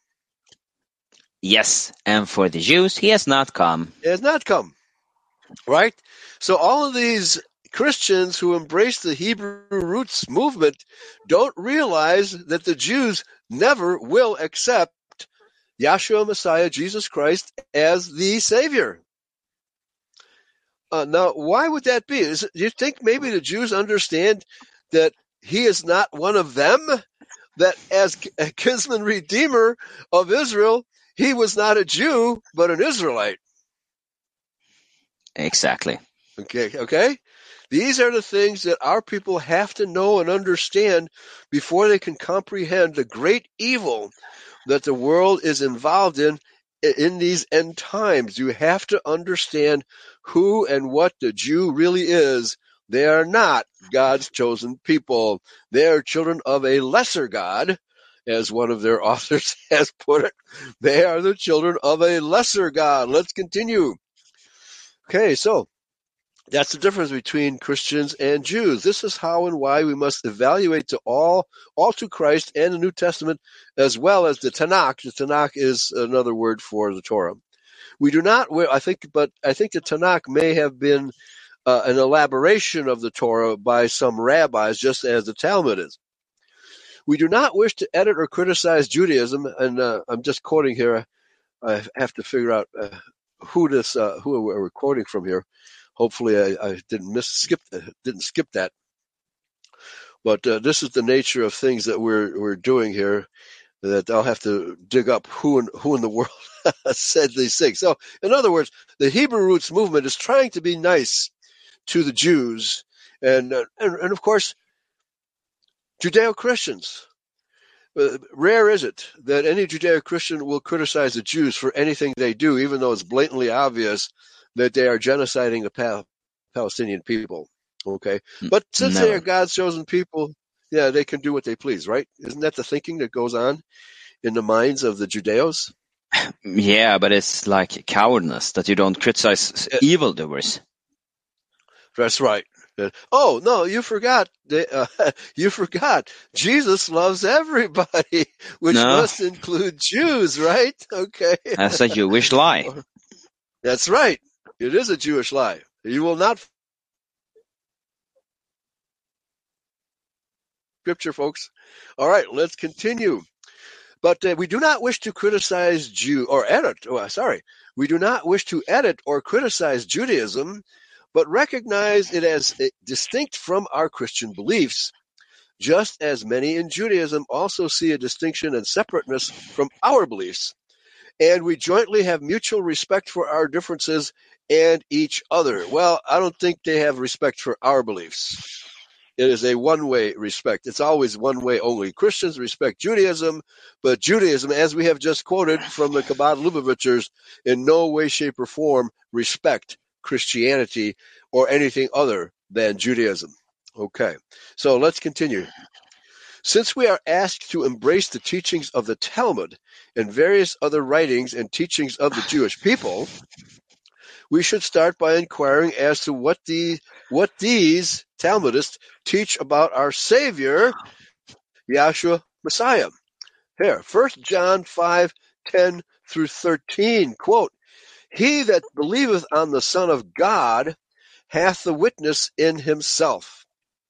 Yes, and for the Jews, he has not come. He has not come, right? So all of these Christians who embrace the Hebrew roots movement don't realize that the Jews never will accept Yahshua Messiah, Jesus Christ, as the Savior. Uh, now, why would that be? Is it, do you think maybe the Jews understand that he is not one of them? That as a kinsman redeemer of Israel, he was not a Jew, but an Israelite. Exactly. Okay, okay? These are the things that our people have to know and understand before they can comprehend the great evil that the world is involved in in these end times. You have to understand who and what the Jew really is. They are not God's chosen people. They are children of a lesser God, as one of their authors has put it. They are the children of a lesser God. Let's continue. Okay, so that's the difference between Christians and Jews. This is how and why we must evaluate to all, all to Christ and the New Testament, as well as the Tanakh. The Tanakh is another word for the Torah. We do not, I think, but I think the Tanakh may have been uh, an elaboration of the Torah by some rabbis, just as the Talmud is. We do not wish to edit or criticize Judaism, and uh, I'm just quoting here. I have to figure out uh, who this, uh, who we're quoting from here. Hopefully, I, I didn't miss skip didn't skip that. But uh, this is the nature of things that we're we're doing here. That I'll have to dig up who in who in the world said these things. So, in other words, the Hebrew Roots movement is trying to be nice to the Jews, and uh, and, and of course, Judeo-Christians. Uh, rare is it that any Judeo-Christian will criticize the Jews for anything they do, even though it's blatantly obvious that they are genociding the Pal- Palestinian people. Okay, but since Never. they are God's chosen people, yeah, they can do what they please, right? Isn't that the thinking that goes on in the minds of the Judeos? Yeah, but it's like cowardness that you don't criticize Uh, evildoers. That's right. Uh, Oh no, you forgot. They, uh, you forgot. Jesus loves everybody, which No, must include Jews, right? Okay, that's a Jewish lie. that's right. It is a Jewish lie. You will not scripture, folks. All right, let's continue. But uh, we do not wish to criticize Jew or edit. Oh, sorry, we do not wish to edit or criticize Judaism, but recognize it as uh, distinct from our Christian beliefs, just as many in Judaism also see a distinction and separateness from our beliefs. And we jointly have mutual respect for our differences and each other. Well, I don't think they have respect for our beliefs. It is a one-way respect. It's always one way only. Christians respect Judaism, but Judaism, as we have just quoted from the Chabad Lubavitchers, in no way, shape, or form respect Christianity or anything other than Judaism. Okay, so let's continue. Since we are asked to embrace the teachings of the Talmud and various other writings and teachings of the Jewish people, we should start by inquiring as to what the what these Talmudists teach about our Savior, Yahshua Messiah. Here, First John five, ten through thirteen, quote, He that believeth on the Son of God hath the witness in himself.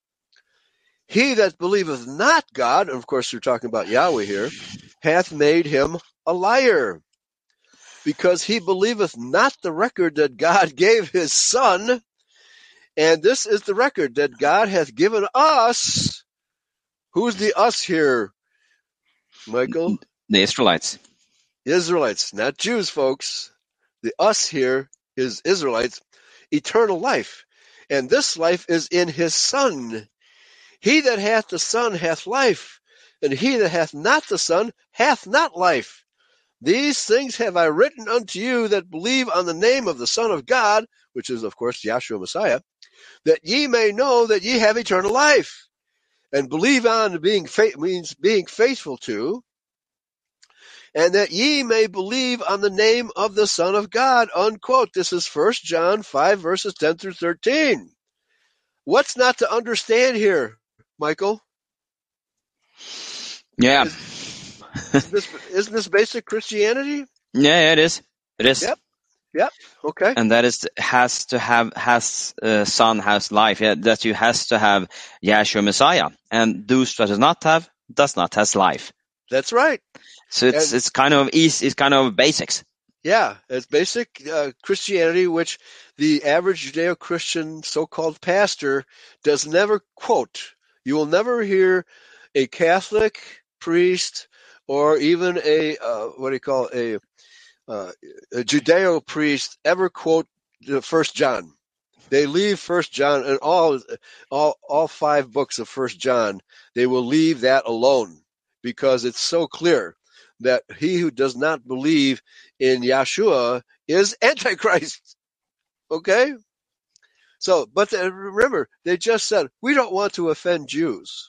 He that believeth not God, and of course you're talking about Yahweh here, hath made him a liar, because he believeth not the record that God gave his Son. And this is the record that God hath given us. Who's the us here, Michael? The Israelites. Israelites, not Jews, folks. The us here is Israelites, eternal life. And this life is in his Son. He that hath the Son hath life, and he that hath not the Son hath not life. These things have I written unto you that believe on the name of the Son of God, which is, of course, Yahshua Messiah, that ye may know that ye have eternal life. And believe on being faith means being faithful to, and that ye may believe on the name of the Son of God, unquote. This is First John five, verses ten through thirteen. What's not to understand here, Michael? Yeah. Is, isn't, this, isn't this basic Christianity? Yeah, it is. It is. Yep. Yep. Okay. And that is has to have has uh, Son has life. Yeah, that you has to have Yahshua Messiah, and those that does not have does not has life. That's right. So it's And- it's kind of easy. It's kind of basics. Yeah, it's basic uh, Christianity, which the average Judeo-Christian so-called pastor does never quote. You will never hear a Catholic priest or even a uh, what do you call it, a, uh, a Judeo priest ever quote the First John. They leave First John and all all all five books of First John. They will leave that alone because it's so clear that he who does not believe in Yeshua is Antichrist. Okay? So, but the, remember, they just said, we don't want to offend Jews.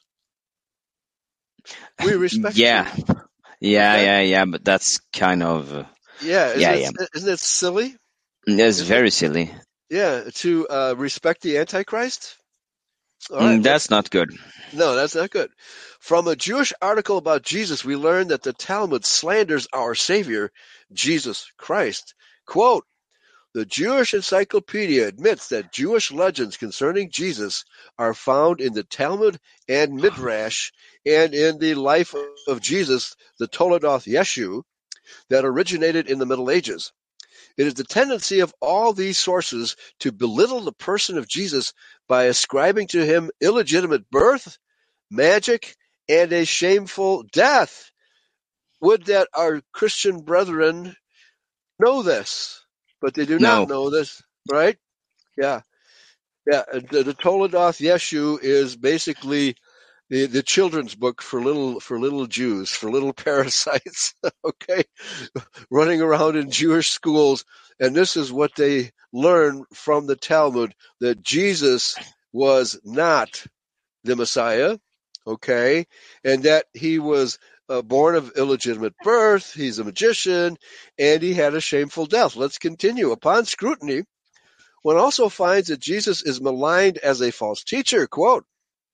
We respect Yeah, Jews. yeah, Okay? yeah, yeah. But that's kind of uh, Yeah, isn't, yeah, it, yeah. isn't it silly? It's Isn't very it? silly. Yeah, to uh, respect the Antichrist? All Mm, right, that's let's not good. No, that's not good. From a Jewish article about Jesus, we learn that the Talmud slanders our Savior, Jesus Christ. Quote, the Jewish Encyclopedia admits that Jewish legends concerning Jesus are found in the Talmud and Midrash and in the life of Jesus, the Toledoth Yeshu, that originated in the Middle Ages. It is the tendency of all these sources to belittle the person of Jesus by ascribing to him illegitimate birth, magic, and a shameful death. Would that our Christian brethren know this, but they do not No, know this, right? Yeah, yeah. The, the Toledoth Yeshu is basically the, the children's book for little for little Jews, for little parasites. Okay, running around in Jewish schools, and this is what they learn from the Talmud, that Jesus was not the Messiah, okay, and that he was uh, born of illegitimate birth, he's a magician, and he had a shameful death. Let's continue. Upon scrutiny, one also finds that Jesus is maligned as a false teacher. Quote,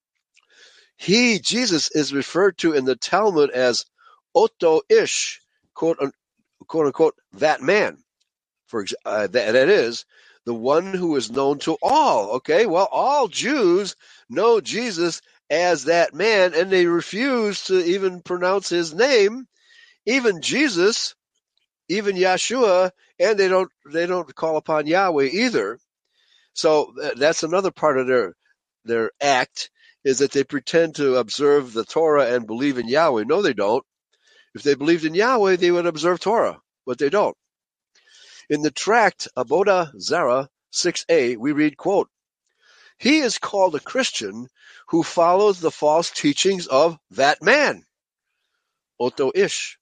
he, Jesus, is referred to in the Talmud as Oto Ish, quote, quote unquote, that man. For uh, that, that is, the one who is known to all. Okay, well, all Jews know Jesus as that man, and they refuse to even pronounce his name, even Jesus, even Yeshua, and they don't they don't call upon Yahweh either. So that's another part of their their act, is that they pretend to observe the Torah and believe in Yahweh. No, they don't. If they believed in Yahweh, they would observe Torah, but they don't. In the tract Avodah Zarah six a, we read, quote, he is called a Christian who follows the false teachings of that man, Oto Ish,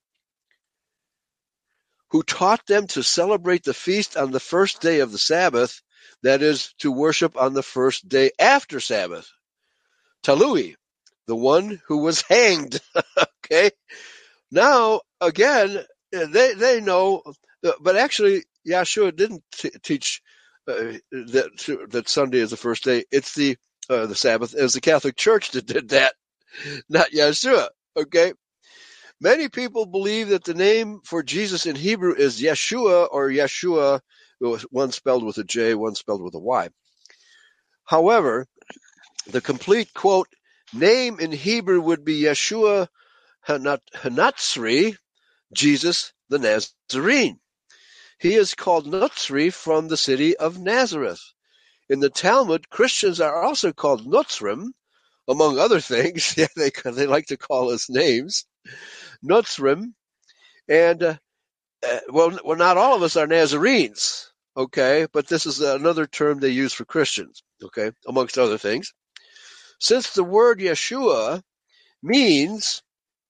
who taught them to celebrate the feast on the first day of the Sabbath, that is, to worship on the first day after Sabbath. Talui, the one who was hanged. Okay? Now, again, they, they know, but actually, Yeshua didn't t- teach uh, that that Sunday is the first day. It's the uh, the Sabbath. It was the Catholic Church that did that, not Yeshua. Okay. Many people believe that the name for Jesus in Hebrew is Yeshua or Yeshua, one spelled with a J, one spelled with a Y. However, the complete quote name in Hebrew would be Yeshua Hanatzri, Jesus the Nazarene. He is called Notzri from the city of Nazareth. In the Talmud, Christians are also called Notzrim, among other things. Yeah, they they like to call us names, Notzrim, and uh, uh, well, well, not all of us are Nazarenes, okay, but this is another term they use for Christians, okay, amongst other things. Since the word Yeshua means,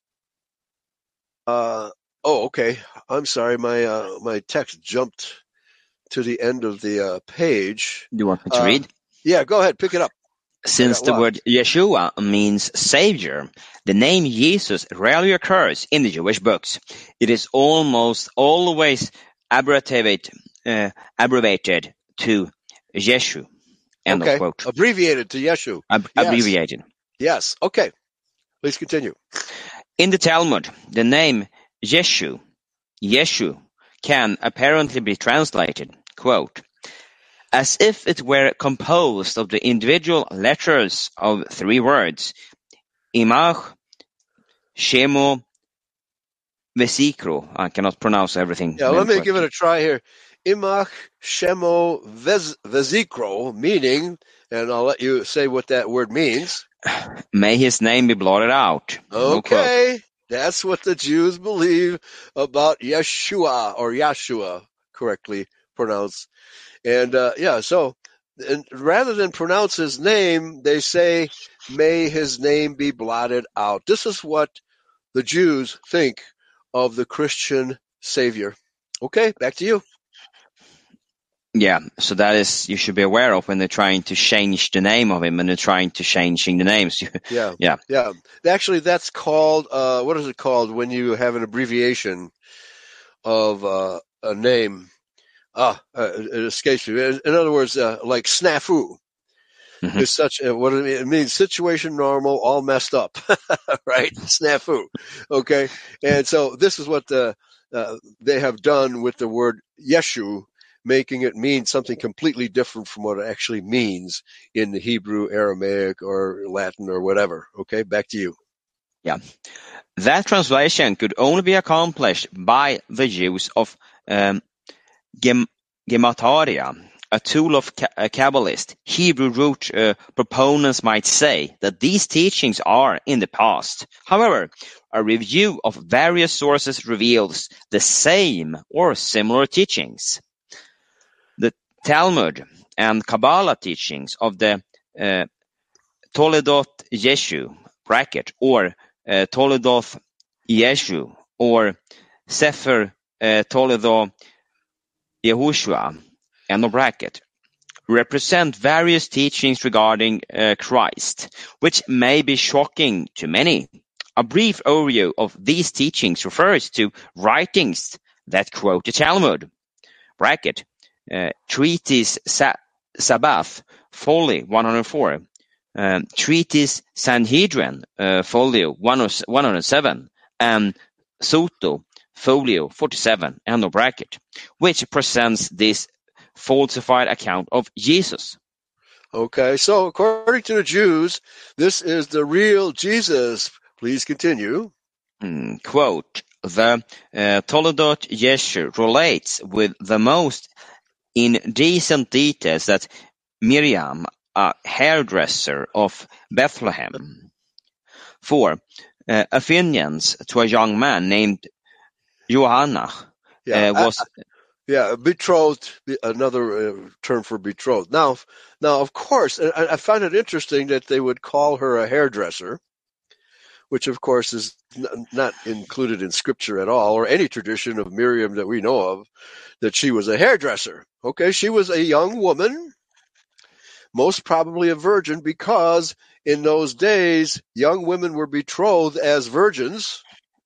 uh, oh, okay, I'm sorry, my uh, my text jumped to the end of the uh, page. do you want me to Uh, read? Yeah, go ahead, pick it up. Since got the lost. word Yeshua means Savior, the name Jesus rarely occurs in the Jewish books. It is almost always abbreviated, uh, abbreviated to Yeshu. End Okay, of quote. abbreviated to Yeshu. Ab- Yes. Abbreviated. Yes, okay. Please continue. In the Talmud, the name Yeshu, Yeshu, can apparently be translated, quote, as if it were composed of the individual letters of three words, Imach, Shemo, Vesikro. I cannot pronounce everything. Yeah, very let me correctly. give it a try here. Imach Shemo Vez- Vezikro, meaning, and I'll let you say what that word means. May his name be blotted out. No quote. Okay, that's what the Jews believe about Yeshua, or Yeshua, correctly pronounced. And uh, yeah, so and rather than pronounce his name, they say, may his name be blotted out. This is what the Jews think of the Christian Savior. Okay, back to you. Yeah, so that is, you should be aware of when they're trying to change the name of him and they're trying to changing the names. Yeah, yeah. yeah. Actually, that's called, uh, what is it called when you have an abbreviation of uh, a name? Ah, uh, it escapes me. In in other words, uh, like snafu. Mhm. Is such a, what it means, it means situation normal, all messed up, right? Snafu. Okay. And so this is what the, uh, they have done with the word Yeshu, making it mean something completely different from what it actually means in the Hebrew, Aramaic, or Latin, or whatever. Okay. Back to you. Yeah. That translation could only be accomplished by the use of um, gem- Gemataria, a tool of ca- a Kabbalist. Hebrew root uh, proponents might say that these teachings are in the past. However, a review of various sources reveals the same or similar teachings. The Talmud and Kabbalah teachings of the uh, Toledot Yeshu bracket or uh, Toledot Yeshu or Sefer uh, Toledo Yehoshua and a bracket represent various teachings regarding uh, Christ, which may be shocking to many. A brief overview of these teachings refers to writings that quote the Talmud bracket uh, Treatise Sa- Sabbath, Folio one hundred four, um, Treatise Sanhedrin, uh, Folio one hundred seven, and Soto, Folio forty-seven, end of bracket, which presents this falsified account of Jesus. Okay. So according to the Jews, this is the real Jesus. Please continue. Mm, quote, the uh, Toledot Yeshu relates with the most indecent details that Miriam, a hairdresser of Bethlehem, for uh, Athenians to a young man named Johanna Yeah. uh, was I, Yeah, betrothed, another uh, term for betrothed. Now, now, of course, I, I find it interesting that they would call her a hairdresser, which, of course, is n- not included in Scripture at all, or any tradition of Miriam that we know of, that she was a hairdresser. Okay, she was a young woman, most probably a virgin, because in those days, young women were betrothed as virgins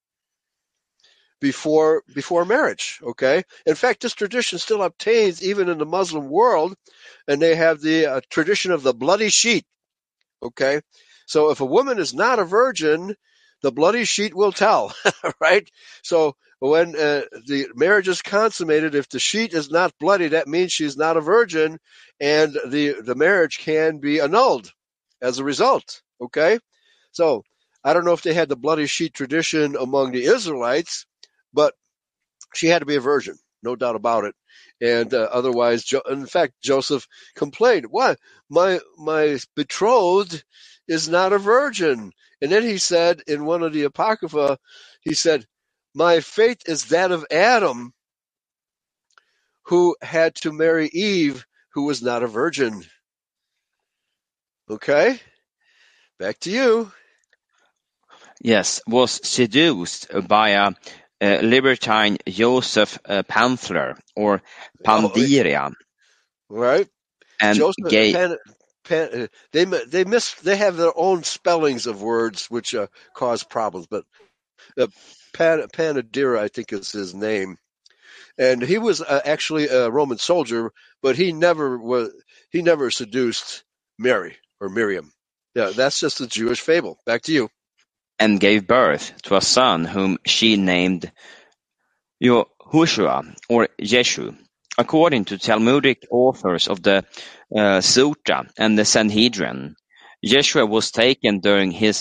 before before marriage. Okay, in fact, this tradition still obtains even in the Muslim world, and they have the uh, tradition of the bloody sheet. Okay, so if a woman is not a virgin, the bloody sheet will tell. Right? So when uh, the marriage is consummated, if the sheet is not bloody, that means she's not a virgin, and the the marriage can be annulled as a result. Okay, so I don't know if they had the bloody sheet tradition among the Israelites, but she had to be a virgin, no doubt about it. And uh, otherwise, jo- in fact, Joseph complained, "Why, my my betrothed is not a virgin?" And then he said in one of the Apocrypha, he said, "My fate is that of Adam, who had to marry Eve, who was not a virgin." Okay, back to you. yes was seduced by a uh, libertine Joseph uh, Panther or Pandiria, Oh, right. and Joseph, gay. Pan, Pan, they they miss. They have their own spellings of words which uh, cause problems. But uh, Pan, Panadira, I think, is his name, and he was uh, actually a Roman soldier, but he never was. He never seduced Mary or Miriam. Yeah, that's just a Jewish fable. Back to you. And gave birth to a son whom she named Yehoshua or Yeshu. According to Talmudic authors of the uh, Sutra and the Sanhedrin, Yeshua was taken during his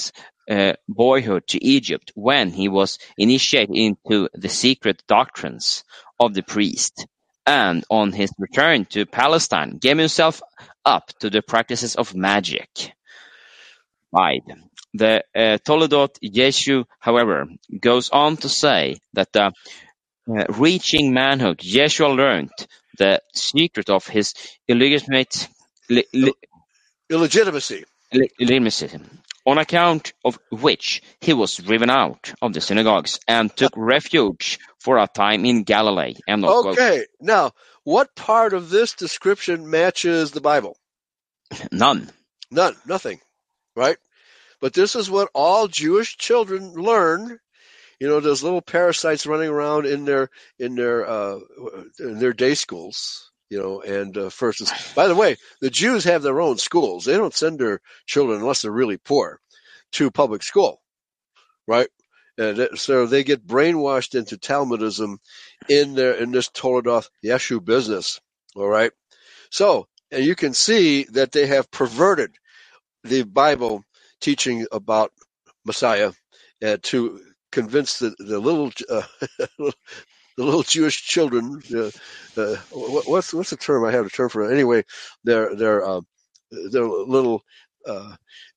uh, boyhood to Egypt when he was initiated into the secret doctrines of the priest, and on his return to Palestine gave himself up to the practices of magic. Right. The uh, Toledot Yeshu, however, goes on to say that uh, uh, reaching manhood, Yeshua learned the secret of his illegitimate li- li- Illegitimacy. li- illegitimacy, on account of which he was driven out of the synagogues and took refuge for a time in Galilee. End of quote. Okay, now, what part of this description matches the Bible? None. None, nothing, right? But this is what all Jewish children learn. You know, those little parasites running around in their in their uh, in their day schools. You know, and uh, first, by the way, the Jews have their own schools. They don't send their children, unless they're really poor, to public school, right? And that, so they get brainwashed into Talmudism in their in this Toledoth Yeshu business. All right. So, and you can see that they have perverted the Bible teaching about Messiah uh, to convince the the little uh, the little Jewish children. Uh, uh, what, what's what's the term? I have a term for it. Anyway, they're they're uh, they're little uh,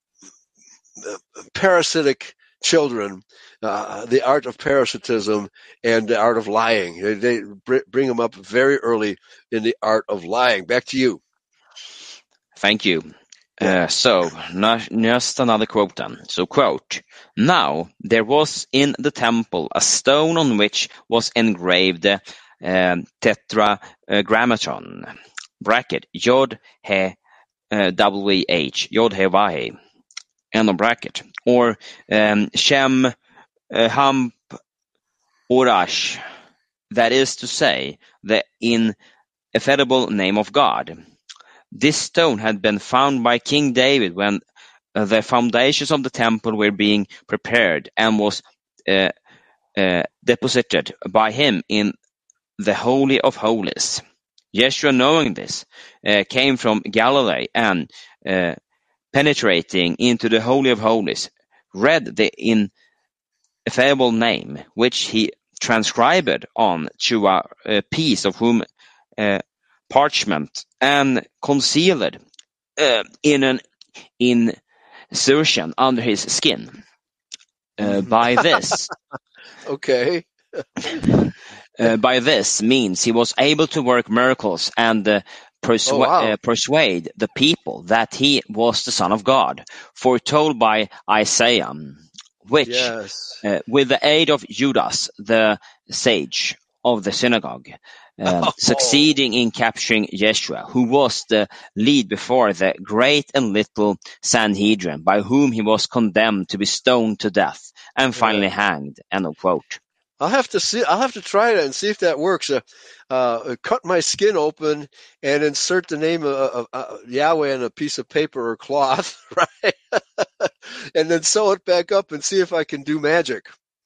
parasitic children. Uh, the art of parasitism and the art of lying. They, they bring them up very early in the art of lying. Back to you. Thank you. Uh, so, now, just another quote then. So, quote, "Now there was in the temple a stone on which was engraved the uh, tetragrammaton, bracket, Yod He uh, W H, Yod He Vahe, end of bracket, or um, Shem uh, Hamp Orash, that is to say, the ineffable name of God. This stone had been found by King David when uh, the foundations of the temple were being prepared, and was uh, uh, deposited by him in the Holy of Holies. Yeshua, knowing this, uh, came from Galilee, and uh, penetrating into the Holy of Holies, read the ineffable name, which he transcribed on to a, a piece of whom uh, parchment, and concealed uh, in an insertion under his skin. Uh, by this, okay. uh, by this means he was able to work miracles and uh, persua- Oh, wow. uh, persuade the people that he was the Son of God, foretold by Isaiah, which, Yes. uh, with the aid of Judas, the sage of the synagogue, Um, Oh. succeeding in capturing Yeshua, who was the lead before the great and little Sanhedrin, by whom he was condemned to be stoned to death and finally hanged. End of quote. I'll have to see. I'll have to try that and see if that works. Uh, uh, cut my skin open and insert the name of, of, of Yahweh on a piece of paper or cloth, right? And then sew it back up and see if I can do magic.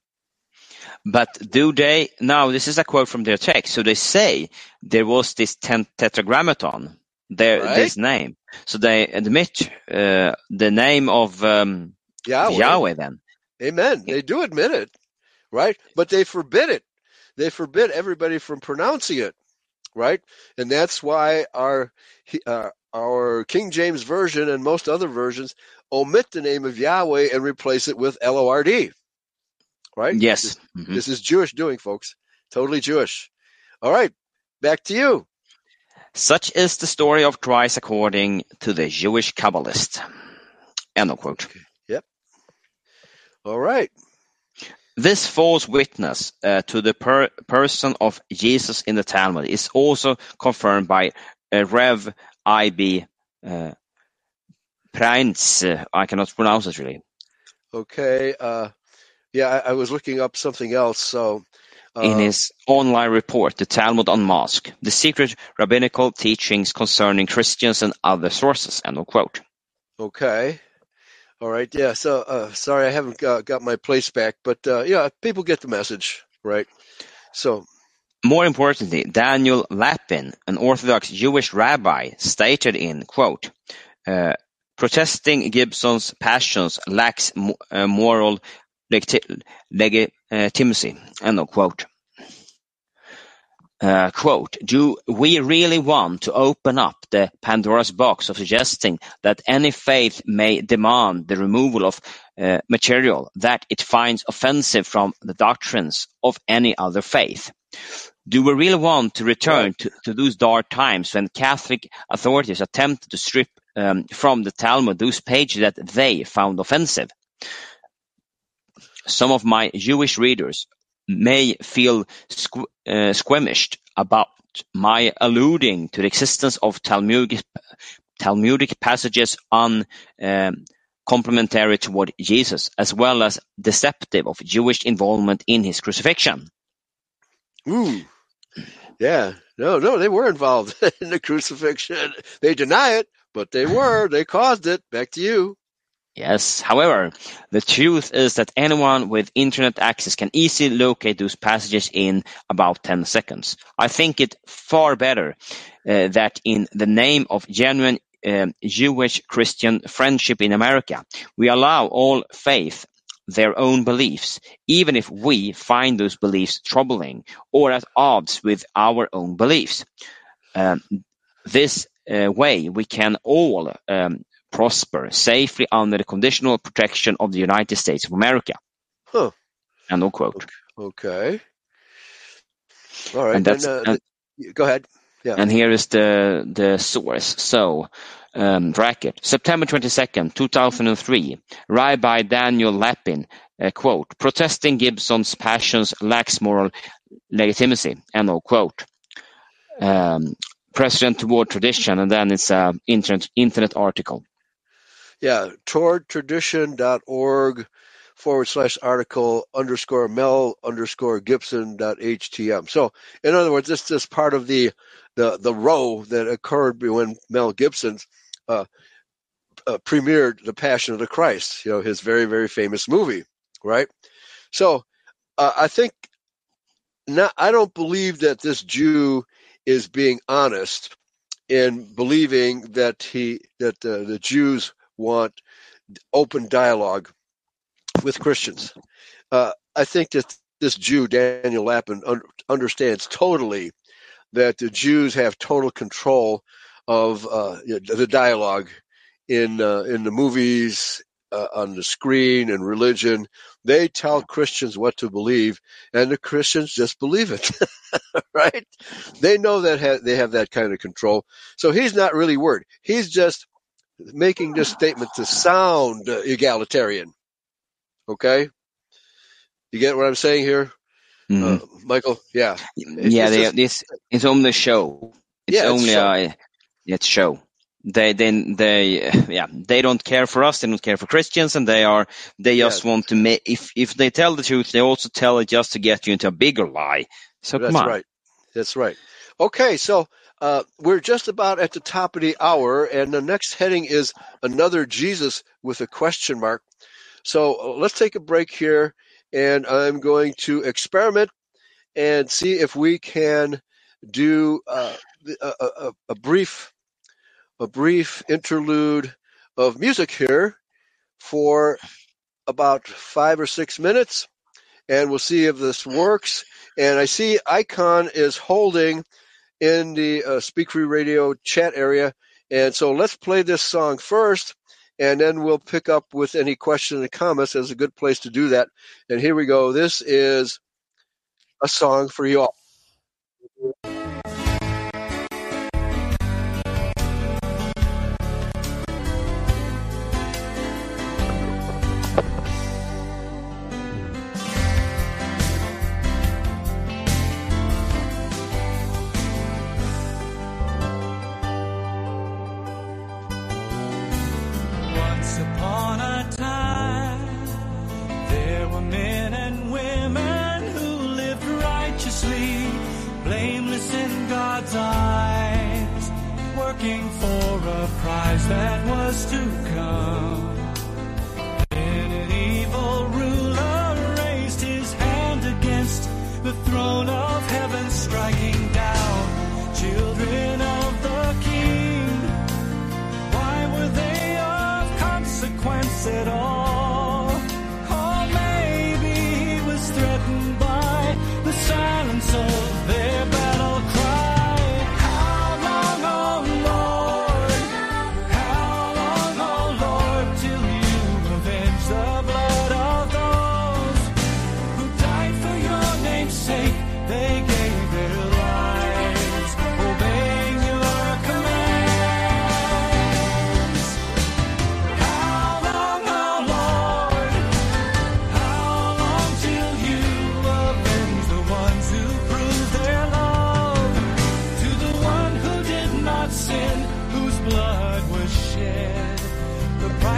But do they, now this is a quote from their text, so they say there was this ten, tetragrammaton, their, Right. this name. So they admit uh, the name of um, Yahweh. Yahweh then. Amen. They do admit it, right? But they forbid it. They forbid everybody from pronouncing it, right? And that's why our uh, our King James Version and most other versions omit the name of Yahweh and replace it with L O R D, right? Yes. This, Mhm. this is Jewish doing, folks. Totally Jewish. All right, back to you. Such is the story of Christ according to the Jewish Kabbalist. End of quote. All right. This false witness uh, to the per- person of Jesus in the Talmud is also confirmed by uh, Rev I B Uh, Prince. Uh, I cannot pronounce it really. Okay. Uh, yeah, I, I was looking up something else. So uh, In his online report, The Talmud Unmasked, the secret rabbinical teachings concerning Christians and other sources. End of quote. okay. All right. Yeah. So uh, sorry, I haven't got, got my place back, but uh, yeah, people get the message, right? So More importantly, Daniel Lapin, an Orthodox Jewish rabbi, stated in, quote, uh, Protesting Gibson's passions lacks uh, moral legitimacy. End of quote. Uh, quote, do we really want to open up the Pandora's box of suggesting that any faith may demand the removal of uh, material that it finds offensive from the doctrines of any other faith? Do we really want to return to, to those dark times when Catholic authorities attempted to strip um, from the Talmud those pages that they found offensive? Some of my Jewish readers may feel squ- uh, squeamished about my alluding to the existence of Talmudic, Talmudic passages on um, complementary toward Jesus, as well as deceptive of Jewish involvement in his crucifixion. Ooh, yeah, no, no, they were involved in the crucifixion. They deny it, but they were. They caused it. Back to you. Yes, however, the truth is that anyone with internet access can easily locate those passages in about ten seconds. I think it far better uh, that in the name of genuine um, Jewish-Christian friendship in America, we allow all faith their own beliefs, even if we find those beliefs troubling or at odds with our own beliefs. Um, this uh, way we can all um, prosper safely under the conditional protection of the United States of America. Huh. End of quote. Okay. All right. And that's, and, uh, and, the, go ahead. Yeah. And here is the, the source. So, um, bracket, September twenty-second, two thousand three, Rabbi Daniel Lapin, uh, quote, protesting Gibson's passions lacks moral legitimacy, end of quote. Um, President toward tradition, and then it's an internet, internet article. Yeah, toward tradition dot org forward slash article underscore Mel underscore Gibson dot H T M. So, in other words, this is part of the, the, the row that occurred when Mel Gibson uh, uh, premiered The Passion of the Christ, you know, his very, very famous movie, right? So, uh, I think, not, I don't believe that this Jew is being honest in believing that he that uh, the Jews want open dialogue with Christians. Uh, I think that this Jew, Daniel Lapin, un- understands totally that the Jews have total control of uh, the dialogue in uh, in the movies, uh, on the screen, and religion. They tell Christians what to believe, and the Christians just believe it, right? They know that ha- they have that kind of control. So he's not really worried. He's just making this statement to sound uh, egalitarian. Okay? You get what I'm saying here, mm-hmm. uh, Michael? Yeah. It's, yeah, it's, they, just, this, it's only a show. It's yeah, only it's show. a it's show. They then they yeah they don't care for us. They don't care for Christians, and they are they just yeah. want to make. If if they tell the truth, they also tell it just to get you into a bigger lie. So That's come on. right. That's right. Okay, so uh, we're just about at the top of the hour, and the next heading is another Jesus with a question mark. So uh, let's take a break here, and I'm going to experiment and see if we can do uh, a, a, a brief. a brief interlude of music here for about five or six minutes, and we'll see if this works. And I see Icon is holding in the uh, Speak Free Radio chat area, and so let's play this song first, and then we'll pick up with any questions and comments. That's a good place to do that. And here we go. This is a song for you all. Eyes, working for a prize that was to come. Then an evil ruler raised his hand against the throne of heaven, striking down children of the King. Why were they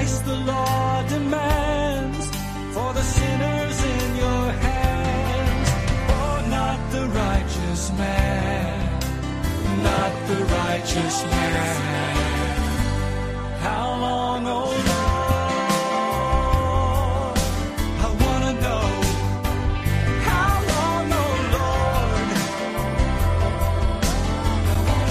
price the law demands for the sinners in your hands. Oh, not the righteous man, not the righteous man. How long, oh Lord, I want to know. How long, oh Lord, I want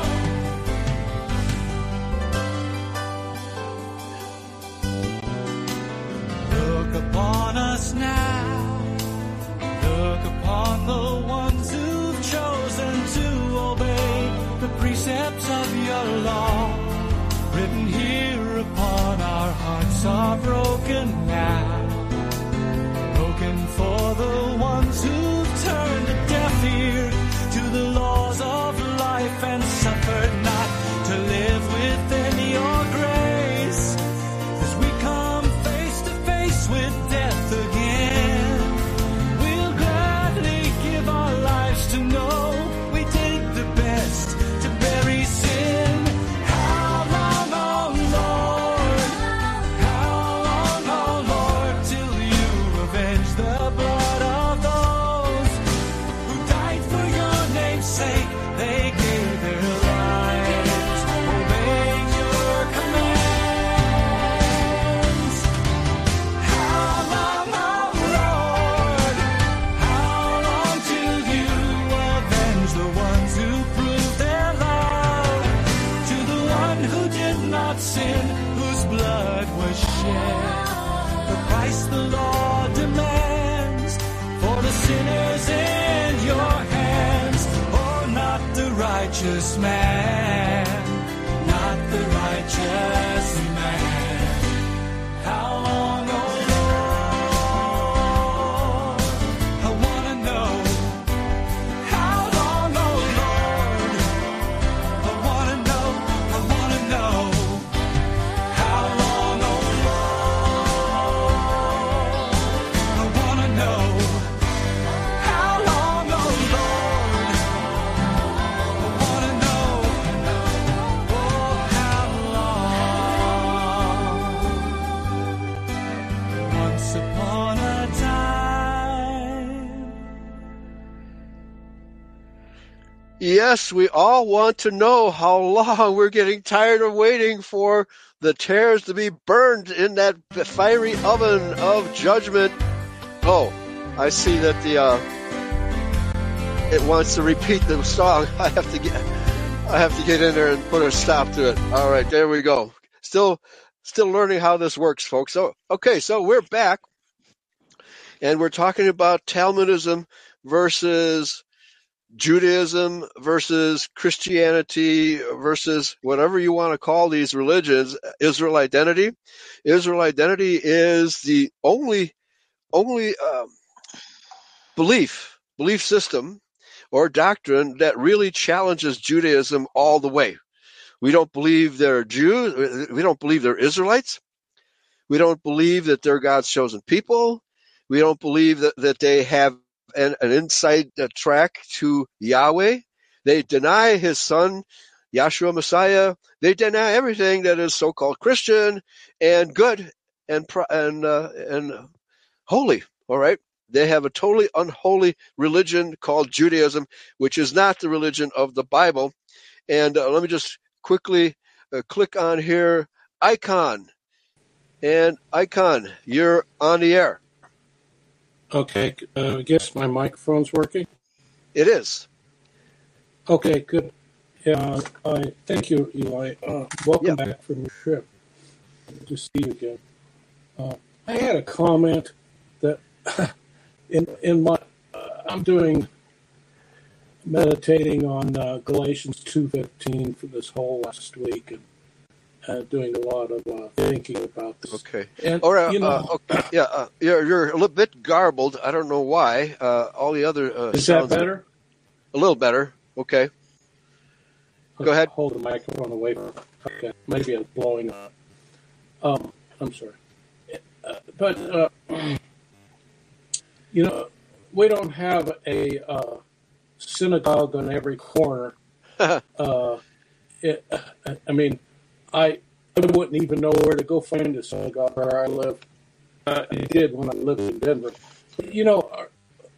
to know. Look upon us now. Look upon the ones who've chosen to obey the precepts of your law. Written here upon our hearts are broken now. Broken for the ones who've turned a deaf ear to the laws of life and suffered not to live within your grace. As we come face to face with death again, we'll gladly give our lives to know we did the best to bury sin. Righteous man, not the righteous man. How long, oh Lord, I want to know. How long, oh Lord, I want to know, I want to know. How long, oh Lord, I want to know. How long, oh Lord, upon a time. Yes, we all want to know how long. We're getting tired of waiting for the tares to be burned in that fiery oven of judgment. Oh, I see that the uh, it wants to repeat the song. I have to get I have to get in there and put a stop to it. All right, there we go. Still Still learning how this works, folks. So, okay, so we're back, and we're talking about Talmudism versus Judaism versus Christianity versus whatever you want to call these religions. Israel identity. Israel identity is the only only um, belief belief system or doctrine that really challenges Judaism all the way. We don't believe they're Jews. We don't believe they're Israelites. We don't believe that they're God's chosen people. We don't believe that, that they have an, an inside track to Yahweh. They deny his son, Yahshua Messiah. They deny everything that is so-called Christian and good and and uh, and holy. All right. They have a totally unholy religion called Judaism, which is not the religion of the Bible. And uh, let me just quickly uh, click on here, Icon. And Icon, you're on the air. Okay, uh, I guess my microphone's working. It is. Okay, good. Yeah, I thank you, Eli. Uh, welcome Yep. back from your trip. Good to see you again. Uh, I had a comment that in in my uh, I'm doing meditating on uh, Galatians two fifteen for this whole last week and uh, doing a lot of uh, thinking about this. Okay. And Or, uh, you know, uh, okay. Yeah, uh, you're, you're a little bit garbled. I don't know why. Uh, all the other uh, is that sounds better? a little better. Okay. Go ahead. Hold the microphone away from. Okay, maybe it's blowing up. Um, I'm sorry, uh, but uh, you know, we don't have a uh, synagogue on every corner. uh, it, I mean, I I wouldn't even know where to go find a synagogue where I live. Uh, it did when I lived in Denver. But, you know, our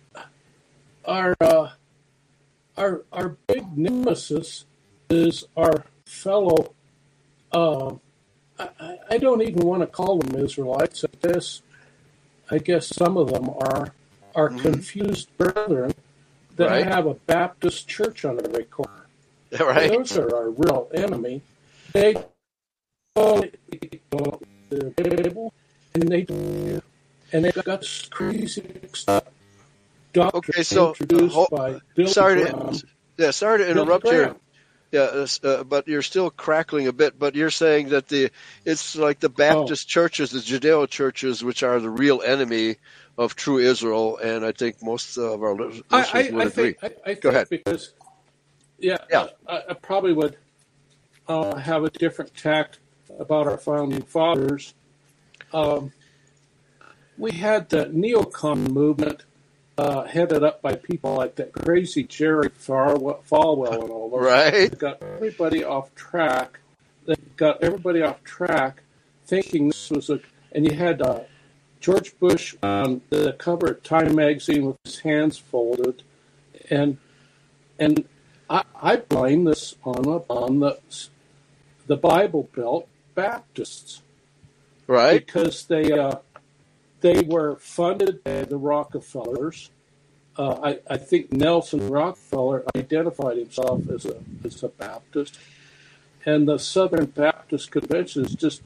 our, uh, our our big nemesis is our fellow. Uh, I, I don't even want to call them Israelites. I guess I guess some of them are are Mhm. confused brethren that Right. have a Baptist church on every corner. Right. Those are our real enemy. They don't the Bible, and they and they got this crazy stuff. Doctrine Okay, so, introduced uh, ho- by Billy sorry to- Graham. Yeah, sorry to Billy interrupt here. Graham. Yeah, uh, s- uh, but you're still crackling a bit. But you're saying that the it's like the Baptist churches, the Judeo churches, which are the real enemy of true Israel, and I think most of our lis- I, listeners I, would I agree. think, I, I think Go ahead. because, yeah, Yeah. I, I probably would uh, have a different tact about our founding fathers. Um, we had the neocon movement uh, headed up by people like that crazy Jerry Falwell, Falwell and all those. Right. They got everybody off track. They got everybody off track, thinking this was a. And you had uh, George Bush on the cover of Time magazine with his hands folded, and and I, I blame this on the, on the the Bible Belt Baptists, Right. because they uh, they were funded by the Rockefellers. Uh, I, I think Nelson Rockefeller identified himself as a as a Baptist, and the Southern Baptist Convention is just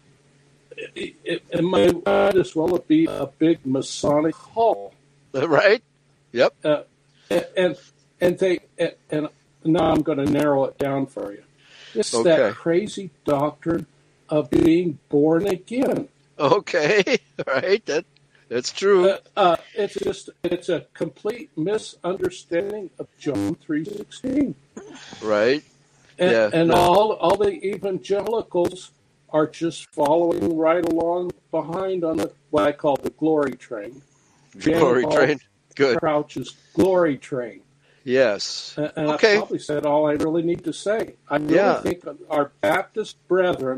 it, it, it might as well be a big Masonic hall. Right. Yep. Uh, and and they and, and now I'm going to narrow it down for you. It's Okay. that crazy doctrine of being born again. Okay. Right. That that's true. Uh, uh, it's just it's a complete misunderstanding of John three sixteen, Right. and, Yeah, and no. all all the evangelicals are just following right along behind on the what I call the glory train. Jan Glory Paul train. Good. Crouch's glory train. Yes. And and Okay. I probably said all I really need to say. I really Yeah. think our Baptist brethren,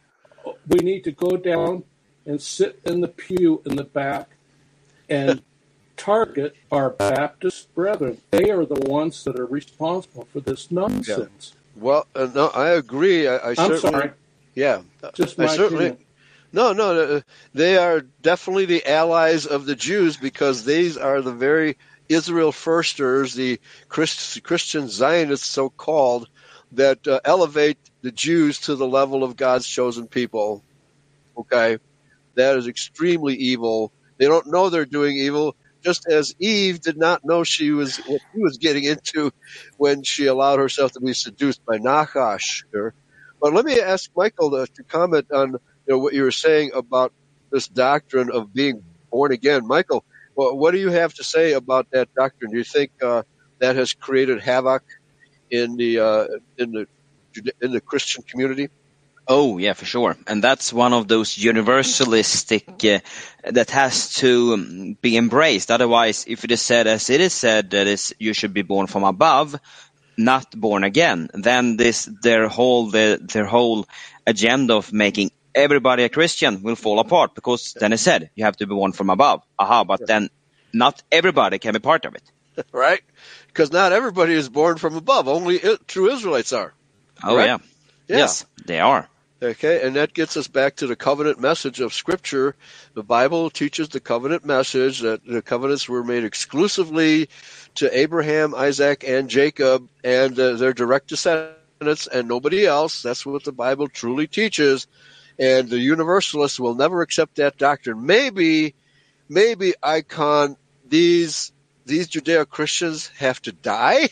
we need to go down and sit in the pew in the back and target our Baptist brethren. They are the ones that are responsible for this nonsense. Well, uh, no, I agree. I, I I'm certainly. sorry, Yeah. just I my certainly. opinion. No, no, uh, they are definitely the allies of the Jews because these are the very Israel firsters, the Christ, Christian Zionists, so called, that uh, elevate the Jews to the level of God's chosen people. Okay, that is extremely evil. They don't know they're doing evil, just as Eve did not know she was what she was getting into when she allowed herself to be seduced by Nachash. But let me ask Michael to, to comment on you know what you were saying about this doctrine of being born again. Michael, well, what do you have to say about that doctrine? Do you think uh, that has created havoc in the uh, in the in the Christian community? Oh, yeah, for sure. And that's one of those universalistic uh, that has to um, be embraced. Otherwise, if it is said as it is said, that is, you should be born from above, not born again, then this their whole the, their whole agenda of making everybody a Christian will fall apart, because then it said you have to be born from above. Aha, but then not everybody can be part of it. Right? Because not everybody is born from above. Only I- true Israelites are. Oh, Right? yeah. Yeah. Yes, they are. Okay, and that gets us back to the covenant message of Scripture. The Bible teaches the covenant message that the covenants were made exclusively to Abraham, Isaac, and Jacob, and uh, their direct descendants, and nobody else. That's what the Bible truly teaches, and the universalists will never accept that doctrine. Maybe, maybe, Icon, these these Judeo-Christians have to die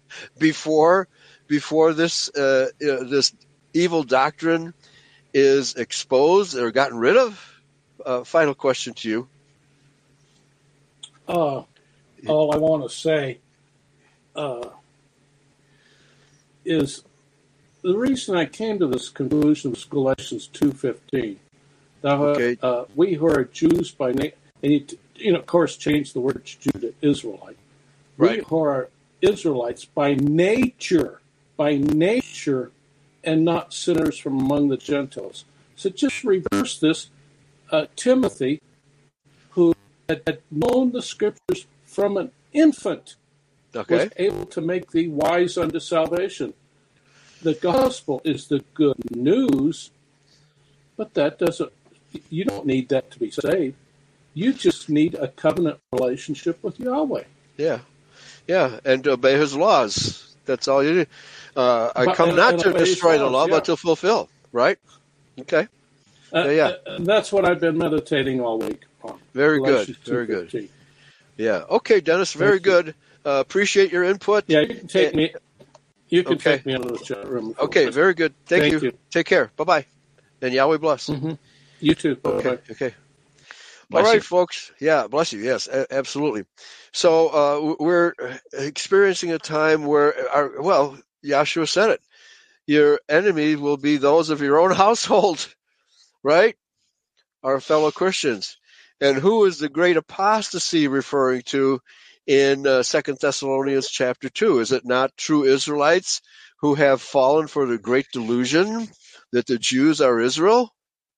before before this uh, you know, this evil doctrine is exposed or gotten rid of? Uh, final question to you. Uh, all I want to say uh, is the reason I came to this conclusion was Galatians two fifteen. Now, Okay. uh, we who are Jews by name, and you, t- you know, of course, change the word Jew to Israelite. We Right. who are Israelites by nature, by nature, and not sinners from among the Gentiles. So just reverse this. Uh, Timothy, who had, had known the scriptures from an infant, Okay. was able to make thee wise unto salvation. The gospel is the good news, but that doesn't, you don't need that to be saved. You just need a covenant relationship with Yahweh. Yeah. Yeah. And obey his laws. That's all you do. Uh, I But- come and- not and to obey his destroy the laws, law, yeah. but to fulfill. Right? Okay. Uh, Yeah, yeah. uh, and that's what I've been meditating all week on. Very good. Galatians Very good. two fifteen. Yeah. Okay, Dennis. Very Thank you. good. Uh, appreciate your input. Yeah, you can take Eh, me. You can okay. take me into the chat room. Okay. Very good. Thank, Thank you. you. Take care. Bye bye. And Yahweh bless. Mhm. You too. Okay. Bye-bye. Okay. Bless All right, you. folks. Yeah, bless you. Yes, a- absolutely. So uh, w- we're experiencing a time where, our, well, Yahshua said it. Your enemy will be those of your own household, right? Our fellow Christians. And who is the great apostasy referring to in uh, Second Thessalonians chapter two? Is it not true Israelites who have fallen for the great delusion that the Jews are Israel?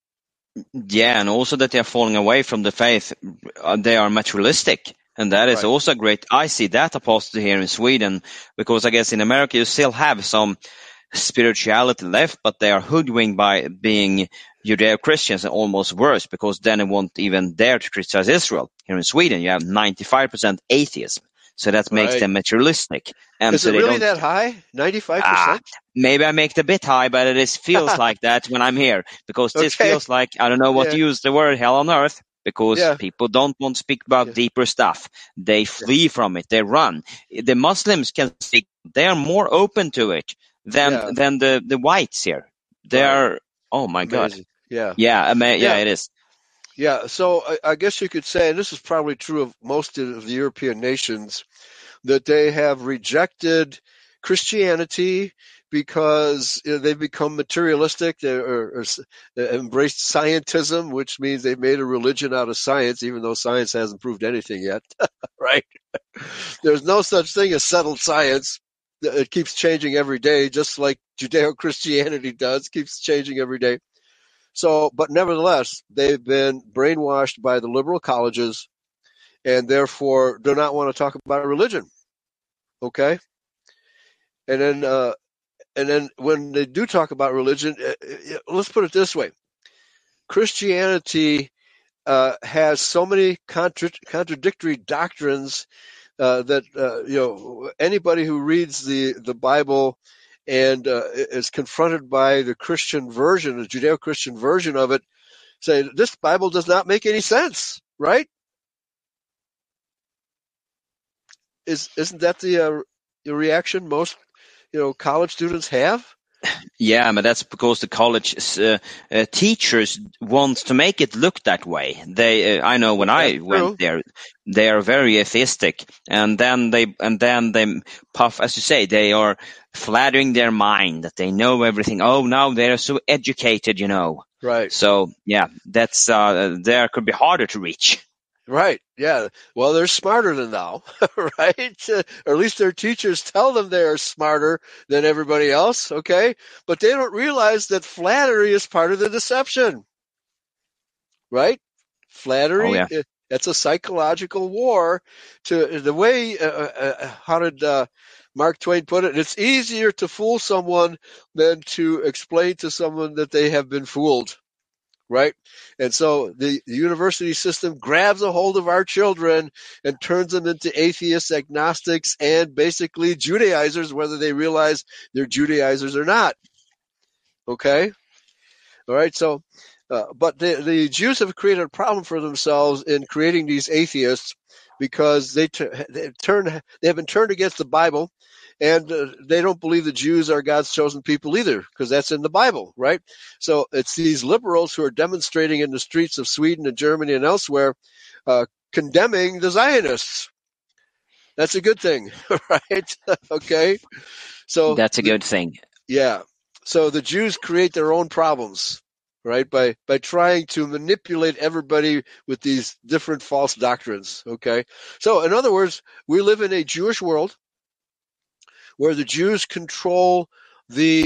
Yeah, and also that they are falling away from the faith. Uh, they are materialistic. And that is Right. also great. I see that apostasy here in Sweden, because I guess in America you still have some spirituality left, but they are hoodwinked by being Judeo-Christians, and almost worse, because then they won't even dare to criticize Israel. Here in Sweden, you have ninety-five percent atheism. So that makes Right. them materialistic. And Is so it they really don't, that high? ninety-five Ah, percent? maybe I make it a bit high, but it is, feels like that when I'm here, because this Okay. feels like, I don't know what Yeah. to use the word hell on earth, because Yeah. people don't want to speak about Yeah. deeper stuff. They flee from it. They run. The Muslims can speak. They are more open to it than, Yeah. than the, the whites here. They Right. are, oh my God. Amazing. Yeah. Yeah, ama- yeah, Yeah. it is. Yeah. So I, I guess you could say, and this is probably true of most of the European nations, that they have rejected Christianity because you know, they've become materialistic, they or, or s- embraced scientism, which means they've made a religion out of science, even though science hasn't proved anything yet. Right? There's no such thing as settled science. It keeps changing every day, just like Judeo-Christianity does, keeps changing every day. So, but nevertheless, they've been brainwashed by the liberal colleges and therefore do not want to talk about religion. Okay? And then, uh, and then when they do talk about religion, uh, uh, let's put it this way. Christianity uh, has so many contra- contradictory doctrines uh, that, uh, you know, anybody who reads the, the Bible and uh, is confronted by the Christian version, the Judeo-Christian version of it, say, this Bible does not make any sense, right? Is, isn't that the, uh, the reaction most, you know, college students have? Yeah, but that's because the college uh, uh, teachers want to make it look that way. They, uh, I know when I That's went true. there, they are very atheistic, and then they, and then they puff, as you say, they are flattering their mind that they know everything. Oh, now they are so educated, you know. Right. So yeah, that's uh, there could be harder to reach. Right. Yeah. Well, they're smarter than thou, right? Uh, or at least their teachers tell them they are smarter than everybody else. Okay. But they don't realize that flattery is part of the deception, right? Flattery. Oh, yeah. uh, That's a psychological war to the way, uh, uh, how did, uh, Mark Twain put it? It's easier to fool someone than to explain to someone that they have been fooled. Right? And so the, the university system grabs a hold of our children and turns them into atheists, agnostics, and basically Judaizers, whether they realize they're Judaizers or not. Okay? All right. So, uh, but the, the Jews have created a problem for themselves in creating these atheists because they, t- they turn, they have been turned against the Bible. And uh, they don't believe the Jews are God's chosen people either, because that's in the Bible, right? So it's these liberals who are demonstrating in the streets of Sweden and Germany and elsewhere, uh, condemning the Zionists. That's a good thing, right? Okay. So That's a good thing. yeah. So the Jews create their own problems, right? By by trying to manipulate everybody with these different false doctrines. Okay. So in other words, we live in a Jewish world where the Jews control the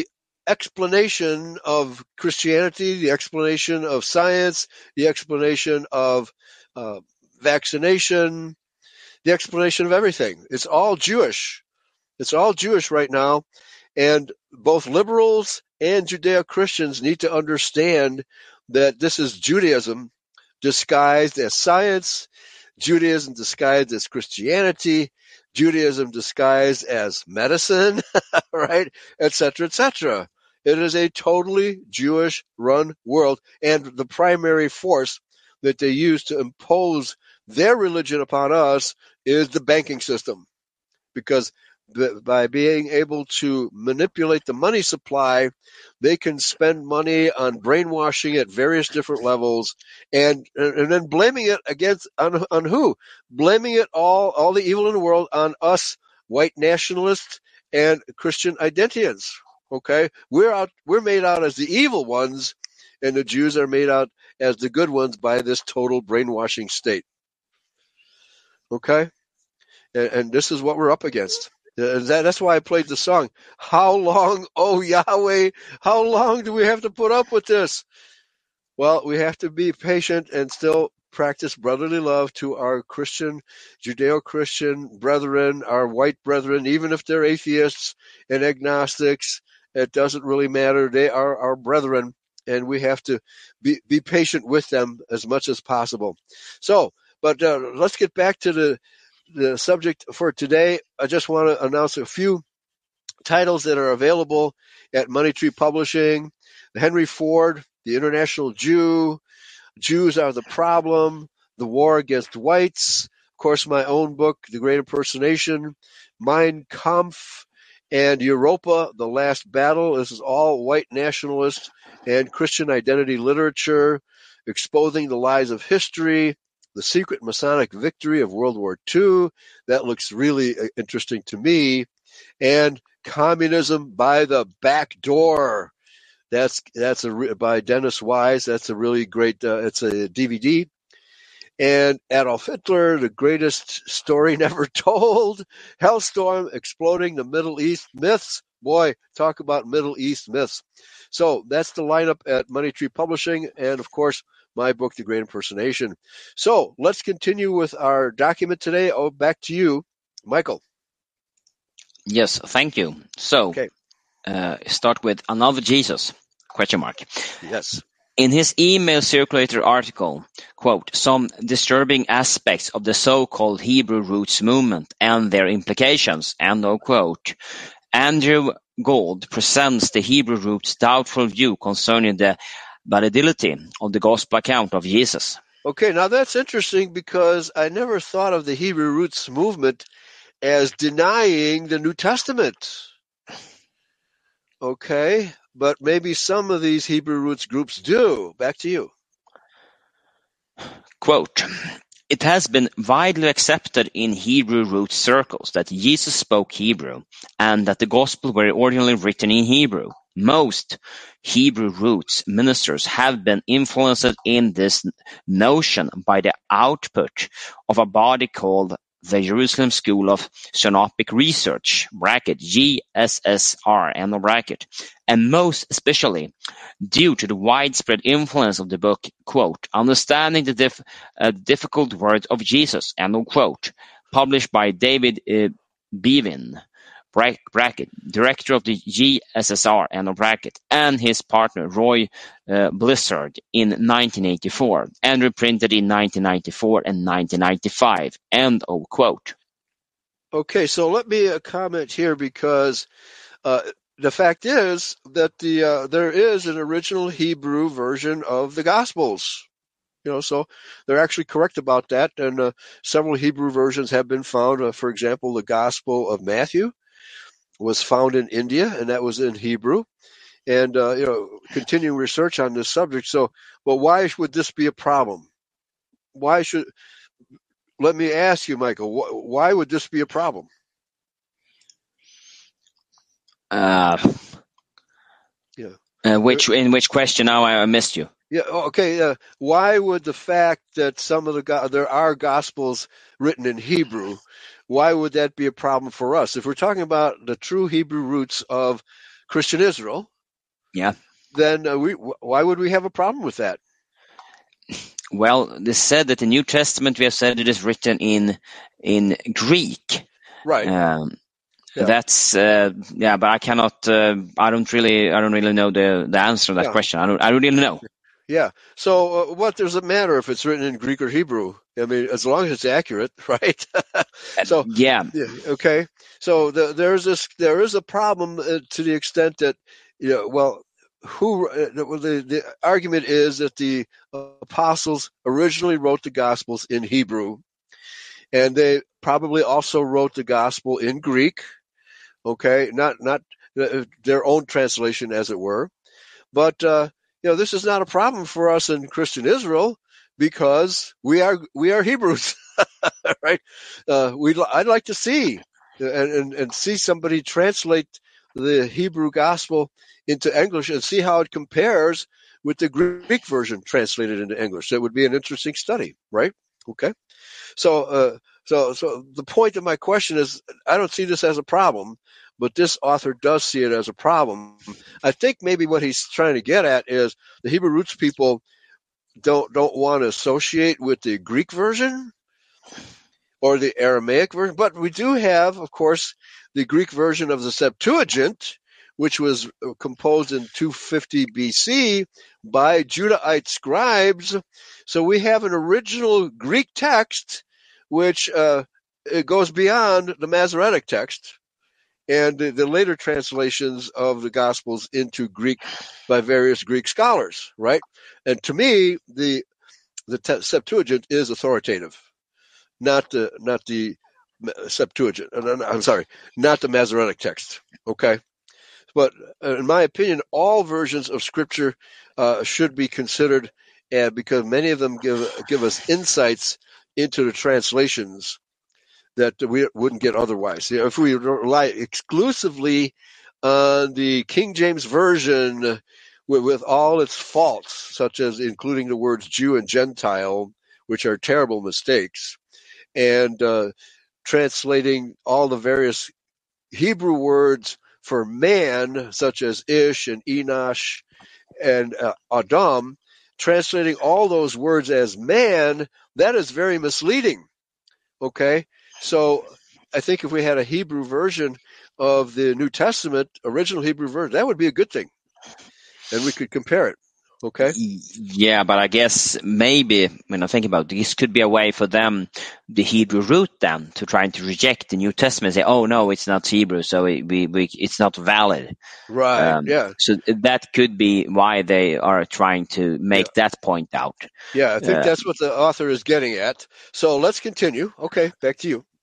explanation of Christianity, the explanation of science, the explanation of uh, vaccination, the explanation of everything. It's all Jewish. It's all Jewish right now. And both liberals and Judeo-Christians need to understand that this is Judaism disguised as science, Judaism disguised as Christianity, Judaism disguised as medicine, right, et cetera, et cetera. It is a totally Jewish-run world, and the primary force that they use to impose their religion upon us is the banking system, because by being able to manipulate the money supply, they can spend money on brainwashing at various different levels, and and then blaming it against on, on who? Blaming it all, all the evil in the world on us, white nationalists and Christian identians. Okay, we're out, we're made out as the evil ones, and the Jews are made out as the good ones by this total brainwashing state. Okay, and, and this is what we're up against. That, that's why I played the song. How long, oh Yahweh, how long do we have to put up with this? Well, we have to be patient and still practice brotherly love to our Christian, Judeo-Christian brethren, our white brethren, even if they're atheists and agnostics. It doesn't really matter. They are our brethren, and we have to be, be patient with them as much as possible. So, but uh, let's get back to the The subject for today. I just want to announce a few titles that are available at Money Tree Publishing. Henry Ford, The International Jew, Jews Are the Problem, The War Against Whites, of course my own book, The Great Impersonation, Mein Kampf, and Europa, The Last Battle. This is all white nationalist and Christian identity literature, exposing the lies of history, The Secret Masonic Victory of World War Two. That looks really interesting to me. And Communism by the Back Door. That's that's a by Dennis Wise. That's a really great. Uh, it's a D V D. And Adolf Hitler, The Greatest Story Never Told. Hellstorm, Exploding the Middle East Myths. Boy, talk about Middle East myths. So that's the lineup at Money Tree Publishing, and of course, my book, The Great Impersonation. So let's continue with our document today. Oh, back to you, Michael. Yes, thank you. So, Okay. uh, start with another Jesus, question mark. Yes. In his email circulator article, quote, some disturbing aspects of the so-called Hebrew roots movement and their implications, end of quote, Andrew Gold presents the Hebrew roots' doubtful view concerning the validity of the gospel account of Jesus. Okay, now that's interesting because I never thought of the Hebrew roots movement as denying the New Testament. Okay, but maybe some of these Hebrew roots groups do. Back to you. Quote, it has been widely accepted in Hebrew roots circles that Jesus spoke Hebrew and that the gospel were originally written in Hebrew. Most Hebrew roots ministers have been influenced in this notion by the output of a body called the Jerusalem School of Synoptic Research, bracket G S S R, end of bracket, and most especially due to the widespread influence of the book, quote, Understanding the Dif- uh, Difficult Words of Jesus, end of quote, published by David uh, Bevin, bracket, director of the G S S R, end of bracket, and his partner Roy uh, Blizzard in nineteen eighty-four, and reprinted in nineteen ninety-four and nineteen ninety-five, end of quote. Okay, so let me uh, comment here because uh, the fact is that the uh, there is an original Hebrew version of the Gospels. You know, so they're actually correct about that, and uh, several Hebrew versions have been found. Uh, for example, the Gospel of Matthew was found in India, and that was in Hebrew. And, uh, you know, continuing research on this subject. So, well, why would this be a problem? Why should, let me ask you, Michael, wh- why would this be a problem? Uh, yeah. Uh, which, in which question now I missed you? Yeah. Okay. Uh, why would the fact that some of the, go- there are Gospels written in Hebrew, why would that be a problem for us? If we're talking about the true Hebrew roots of Christian Israel, Yeah. then uh, we why would we have a problem with that? Well, they said that the New Testament, we have said it is written in in Greek. Right. Um, Yeah. That's uh, yeah, but I cannot. Uh, I don't really. I don't really know the the answer to that Yeah. question. I don't. I don't really know. Yeah. So uh, what does it matter if it's written in Greek or Hebrew? I mean, as long as it's accurate, right? so Yeah. yeah, okay. So the, there's this. There is a problem uh, to the extent that you know. Well, who uh, the the argument is that the apostles originally wrote the Gospels in Hebrew, and they probably also wrote the Gospel in Greek. Okay, not not uh, their own translation, as it were, but. Uh, You know, this is not a problem for us in Christian Israel because we are we are Hebrews, right? Uh, we I'd like to see and, and and see somebody translate the Hebrew gospel into English and see how it compares with the Greek version translated into English. That would be an interesting study, right? Okay, so uh, so so the point of my question is, I don't see this as a problem. But this author does see it as a problem. I think maybe what he's trying to get at is the Hebrew roots people don't don't want to associate with the Greek version or the Aramaic version. But we do have, of course, the Greek version of the Septuagint, which was composed in two fifty B C by Judahite scribes. So we have an original Greek text, which uh, it goes beyond the Masoretic text. And the, the later translations of the Gospels into Greek by various Greek scholars, right? And to me, the the te- Septuagint is authoritative, not the not the Septuagint. I'm sorry, not the Masoretic text. Okay, but in my opinion, all versions of Scripture uh, should be considered, uh, because many of them give give us insights into the translations that we wouldn't get otherwise. You know, if we rely exclusively on the King James Version with, with all its faults, such as including the words Jew and Gentile, which are terrible mistakes, and uh, translating all the various Hebrew words for man, such as Ish and Enosh and uh, Adam, translating all those words as man, that is very misleading. Okay? So I think if we had a Hebrew version of the New Testament, original Hebrew version, that would be a good thing. And we could compare it. Okay? Yeah, but I guess maybe when I think about it, this could be a way for them, the Hebrew root then, to try to reject the New Testament and say, oh, no, it's not Hebrew, so it, we, we, it's not valid. Right, um, yeah. So that could be why they are trying to make yeah. that point out. Yeah, I think uh, that's what the author is getting at. So let's continue. Okay, back to you.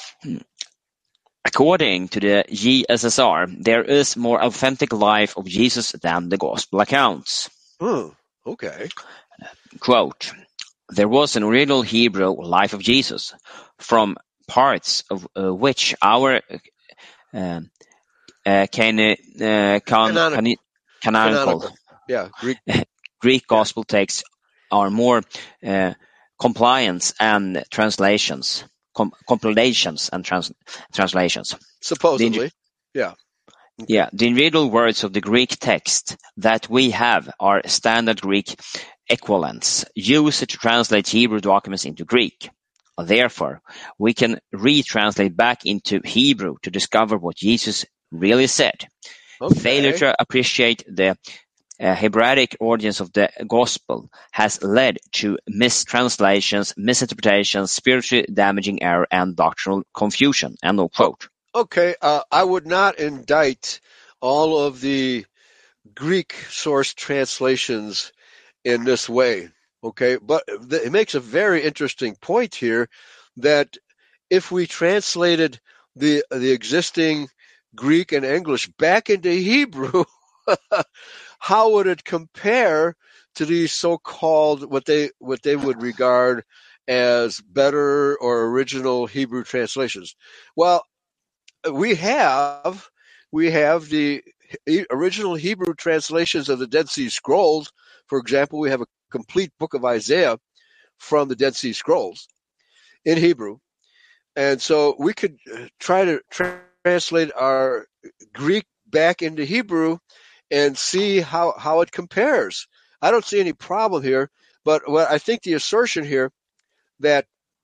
According to the G S S R, there is more authentic life of Jesus than the gospel accounts. Hmm, okay. Quote, there was an original Hebrew life of Jesus, from parts of uh, which our uh, uh, can, uh, can, Canonical. can, canonical, Canonical. Yeah, Greek, Greek gospel yeah. texts are more uh, compliance and translations. Com- compilations and trans- translations. Supposedly, the, yeah. Yeah, the individual words of the Greek text that we have are standard Greek equivalents used to translate Hebrew documents into Greek. Therefore, we can retranslate back into Hebrew to discover what Jesus really said. Okay. Failure to appreciate the Uh, Hebraic origins of the gospel has led to mistranslations, misinterpretations, spiritually damaging error, and doctrinal confusion. End of quote. Okay, uh, I would not indict all of the Greek source translations in this way. Okay, but it makes a very interesting point here that if we translated the the existing Greek and English back into Hebrew, how would it compare to these so-called what they what they would regard as better or original Hebrew translations? Well, we have we have the original Hebrew translations of the Dead Sea Scrolls. For example, we have a complete book of Isaiah from the Dead Sea Scrolls in Hebrew, and so we could try to tra- translate our Greek back into Hebrew and see how, how it compares. I don't see any problem here, but what I think the assertion here that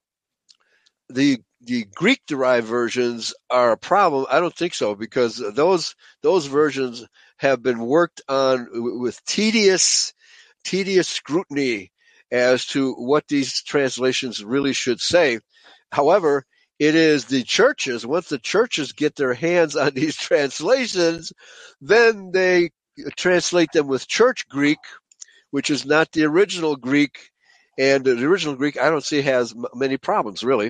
the the Greek-derived versions are a problem, I don't think so, because those those versions have been worked on with tedious tedious scrutiny as to what these translations really should say. However, it is the churches, once the churches get their hands on these translations, then they translate them with church Greek, which is not the original Greek, and the original Greek I don't see has m- many problems, really.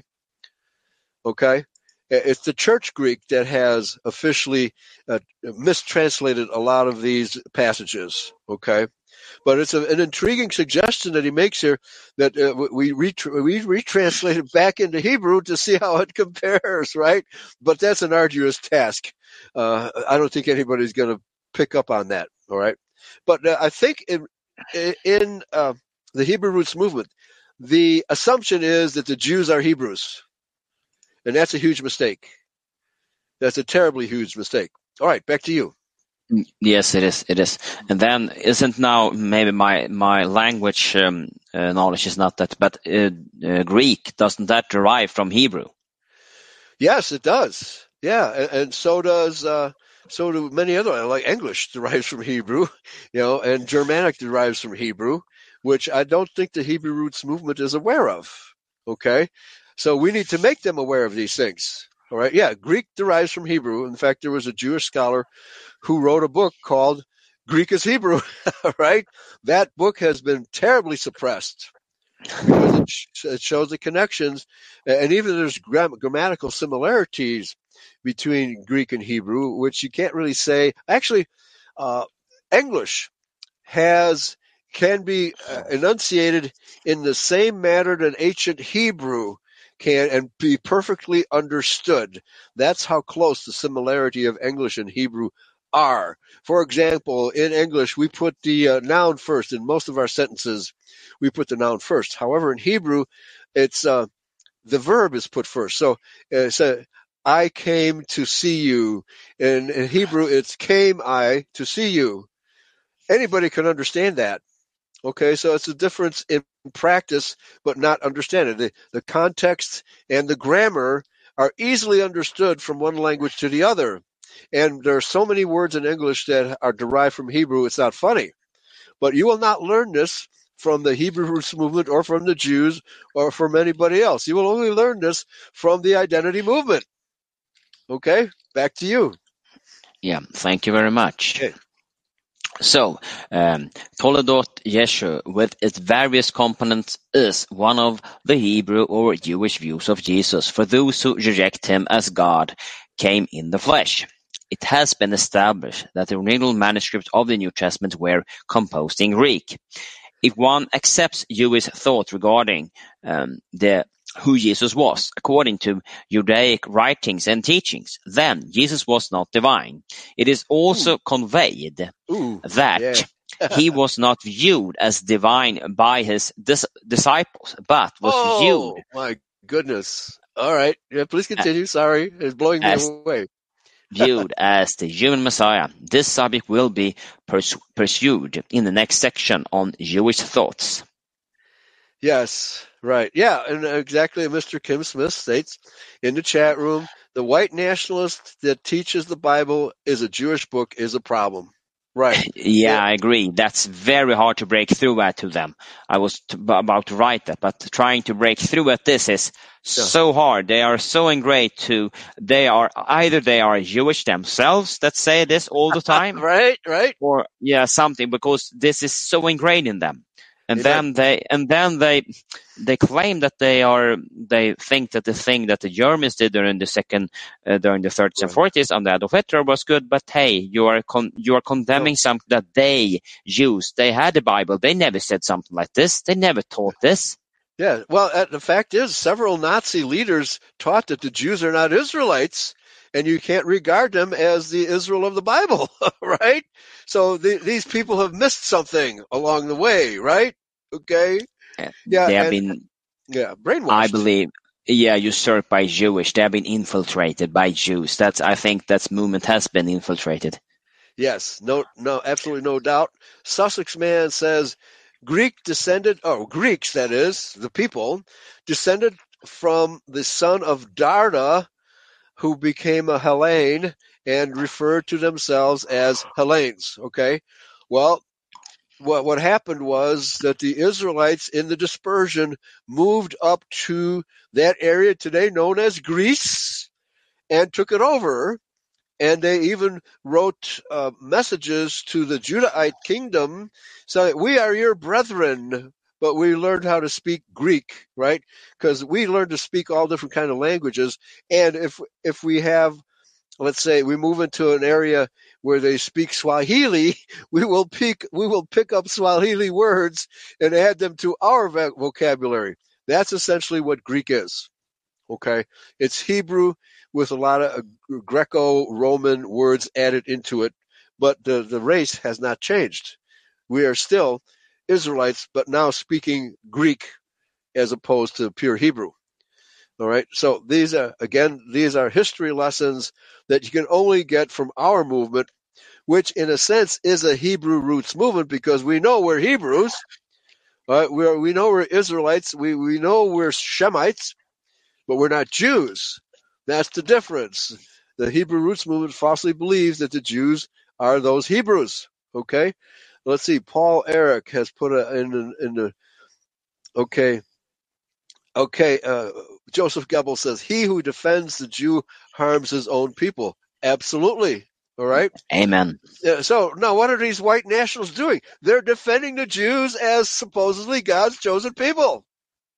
Okay? It's the church Greek that has officially uh, mistranslated a lot of these passages, okay? But it's a, an intriguing suggestion that he makes here that uh, we, retra- we retranslate it back into Hebrew to see how it compares, right? But that's an arduous task. Uh, I don't think anybody's going to pick up on that, all right? But uh, I think in, in uh, the Hebrew Roots movement, the assumption is that the Jews are Hebrews. And that's a huge mistake. That's a terribly huge mistake. All right, back to you. Yes, it is. It is. And then isn't now maybe my my language um, uh, knowledge is not that, but uh, uh, Greek, doesn't that derive from Hebrew? Yes, it does. Yeah, and, and so does uh, so do many other, like English derives from Hebrew, you know, and Germanic derives from Hebrew, which I don't think the Hebrew Roots movement is aware of. Okay. So we need to make them aware of these things. All right. Yeah. Greek derives from Hebrew. In fact, there was a Jewish scholar who wrote a book called Greek is Hebrew. Right. That book has been terribly suppressed because it, sh- it shows the connections, and even there's gram- grammatical similarities between Greek and Hebrew, which you can't really say. Actually, uh, English has can be uh, enunciated in the same manner that ancient Hebrew can and be perfectly understood. That's how close the similarity of English and Hebrew are. For example, in English, we put the uh, noun first. In most of our sentences, we put the noun first. However, in Hebrew, it's uh, the verb is put first. So, uh, so I came to see you. In, in Hebrew, it's came I to see you. Anybody can understand that. Okay, so it's a difference in practice, but not understanding. The, the context and the grammar are easily understood from one language to the other. And there are so many words in English that are derived from Hebrew, it's not funny. But you will not learn this from the Hebrew Roots movement or from the Jews or from anybody else. You will only learn this from the identity movement. Okay, back to you. Yeah, thank you very much. Okay. So, um, Toledot Yeshu, with its various components, is one of the Hebrew or Jewish views of Jesus for those who reject him as God came in the flesh. It has been established that the original manuscripts of the New Testament were composed in Greek. If one accepts Jewish thought regarding um, the who Jesus was, according to Judaic writings and teachings, then Jesus was not divine. It is also Ooh. conveyed Ooh, that yeah. he was not viewed as divine by his dis- disciples, but was oh, viewed. my goodness. All right. Yeah, please continue. Sorry. It's blowing me as, away. viewed as the human Messiah. This subject will be pers- pursued in the next section on Jewish thoughts. Yes, right. Yeah, and exactly Mister Kim Smith states in the chat room, the white nationalist that teaches the Bible is a Jewish book is a problem. Right. Yeah, yeah. I agree. That's very hard to break through at to them. I was t- about to write that, but trying to break through at this is yeah. so hard. They are so ingrained to, they are, either they are Jewish themselves that say this all the time. right, right. Or, yeah, something, because this is so ingrained in them. And Amen. then they, and then they, they claim that they are, they think that the thing that the Germans did during the second, uh, during the thirties right. and forties on the Adolf Hitler was good, but hey, you are con- you are condemning no. something that they used. They had the Bible. They never said something like this. They never taught this. Yeah. Well, uh, the fact is, several Nazi leaders taught that the Jews are not Israelites, and you can't regard them as the Israel of the Bible, right? So the, these people have missed something along the way, right? Okay. Yeah, they have and, been, yeah, brainwashed. I believe, yeah, usurped by Jewish. They have been infiltrated by Jews. That's, I think, that movement has been infiltrated. Yes, no, no, absolutely no doubt. Sussex Man says Greek descended, oh, Greeks, that is, the people, descended from the son of Darda, who became a Hellene and referred to themselves as Hellenes. Okay, well, what what happened was that the Israelites in the dispersion moved up to that area today known as Greece and took it over. And they even wrote uh, messages to the Judahite kingdom saying, we are your brethren, but we learned how to speak Greek, right? Because we learned to speak all different kind of languages. And if if we have, let's say, we move into an area where they speak Swahili, we will pick we will pick up Swahili words and add them to our vocabulary. That's essentially what Greek is. Okay, it's Hebrew with a lot of Greco-Roman words added into it, but the, the race has not changed. We are still Israelites, but now speaking Greek as opposed to pure Hebrew. All right, so these are, again, these are history lessons that you can only get from our movement, which in a sense is a Hebrew roots movement because we know we're Hebrews, uh, we're, we know we're Israelites, we, we know we're Shemites, but we're not Jews. That's the difference. The Hebrew roots movement falsely believes that the Jews are those Hebrews. Okay, let's see. Paul Eric has put a, in in the okay. Okay, uh, Joseph Goebbels says he who defends the Jew harms his own people. Absolutely. All right. Amen. Yeah, so now, what are these white nationals doing? They're defending the Jews as supposedly God's chosen people.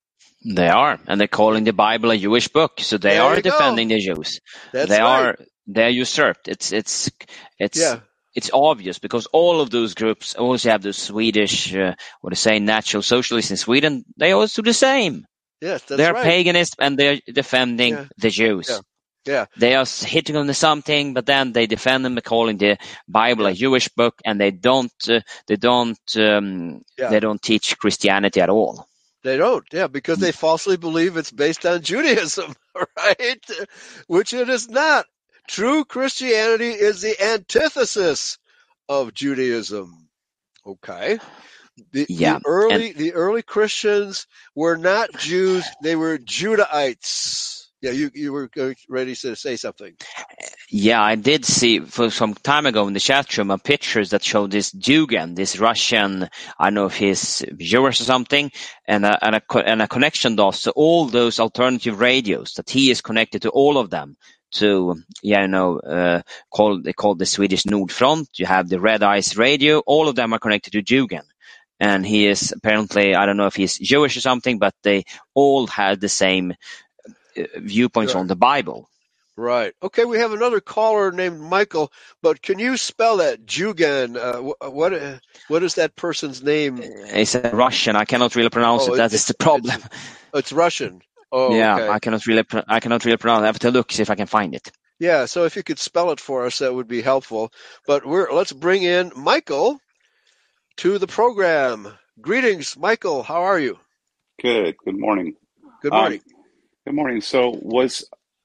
They are, and they're calling the Bible a Jewish book, so they There are you go. defending the Jews. That's they right. are they're usurped. It's it's it's Yeah. it's obvious because all of those groups also have those Swedish, uh, what to say, natural socialists in Sweden. They also do the same. Yes, that's They're right. paganists and they're defending Yeah. the Jews. Yeah. Yeah. They are hitting on something, but then they defend them, calling the Bible Yeah. a Jewish book, and they don't uh, they don't um, Yeah. they don't teach Christianity at all. They don't, yeah, because they falsely believe it's based on Judaism, right? Which it is not. True Christianity is the antithesis of Judaism. Okay. The, Yeah, the early the early Christians were not Jews; they were Judahites. Yeah, you you were ready to say something. Yeah, I did see for some time ago in the chat room a pictures that showed this Dugan, this Russian, I don't know if he's Jewish or something, and a, and a, and a connection does to all those alternative radios, that he is connected to all of them. To, yeah, you know, uh, called, they call the Swedish Nordfront. You have the Red Eyes radio. All of them are connected to Dugan. And he is apparently, I don't know if he's Jewish or something, but they all had the same uh, viewpoints Sure. on the Bible. Right. Okay, we have another caller named Michael, but can you spell that Jugan? Uh, wh- what uh, what is that person's name? It's a Russian. I cannot really pronounce Oh, it. That is the problem. It's, it's Russian. Oh, yeah, okay. I cannot really, pro- I cannot really pronounce it. I have to look, see if I can find it. Yeah, so if you could spell it for us, that would be helpful. But we're let's bring in Michael to the program. Greetings, Michael. How are you? Good. Good morning. Good morning. Um, good morning. So was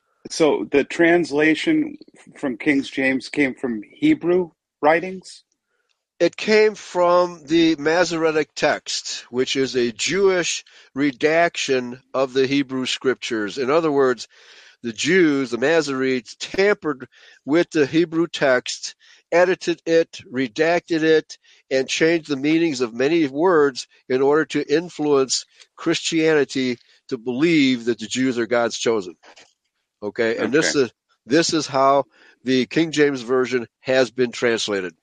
so the translation from King James came from Hebrew writings? It came from the Masoretic text, which is a Jewish redaction of the Hebrew scriptures. In other words, the Jews, the Masoretes, tampered with the Hebrew text, edited it, redacted it, and changed the meanings of many words in order to influence Christianity to believe that the Jews are God's chosen. Okay, and this Okay. is this is how the King James Version has been translated.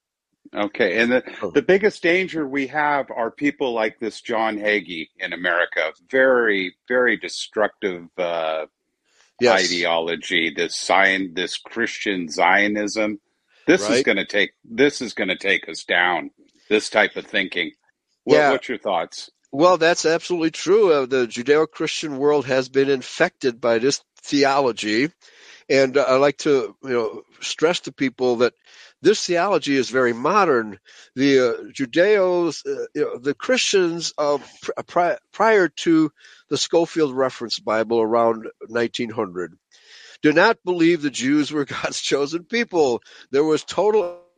Okay. And the, Oh. the biggest danger we have are people like this John Hagee in America. Very, very destructive uh, Yes, ideology. This Zion, this Christian Zionism. This is right. going to take. This is going to take us down. This type of thinking. What, Yeah. What's your thoughts? Well, that's absolutely true. Uh, the Judeo-Christian world has been infected by this theology, and uh, I like to, you know, stress to people that this theology is very modern. The uh, Judeos, uh, you know, the Christians uh, pr- pri- prior to the Schofield Reference Bible around nineteen hundred do not believe the Jews were God's chosen people. There was total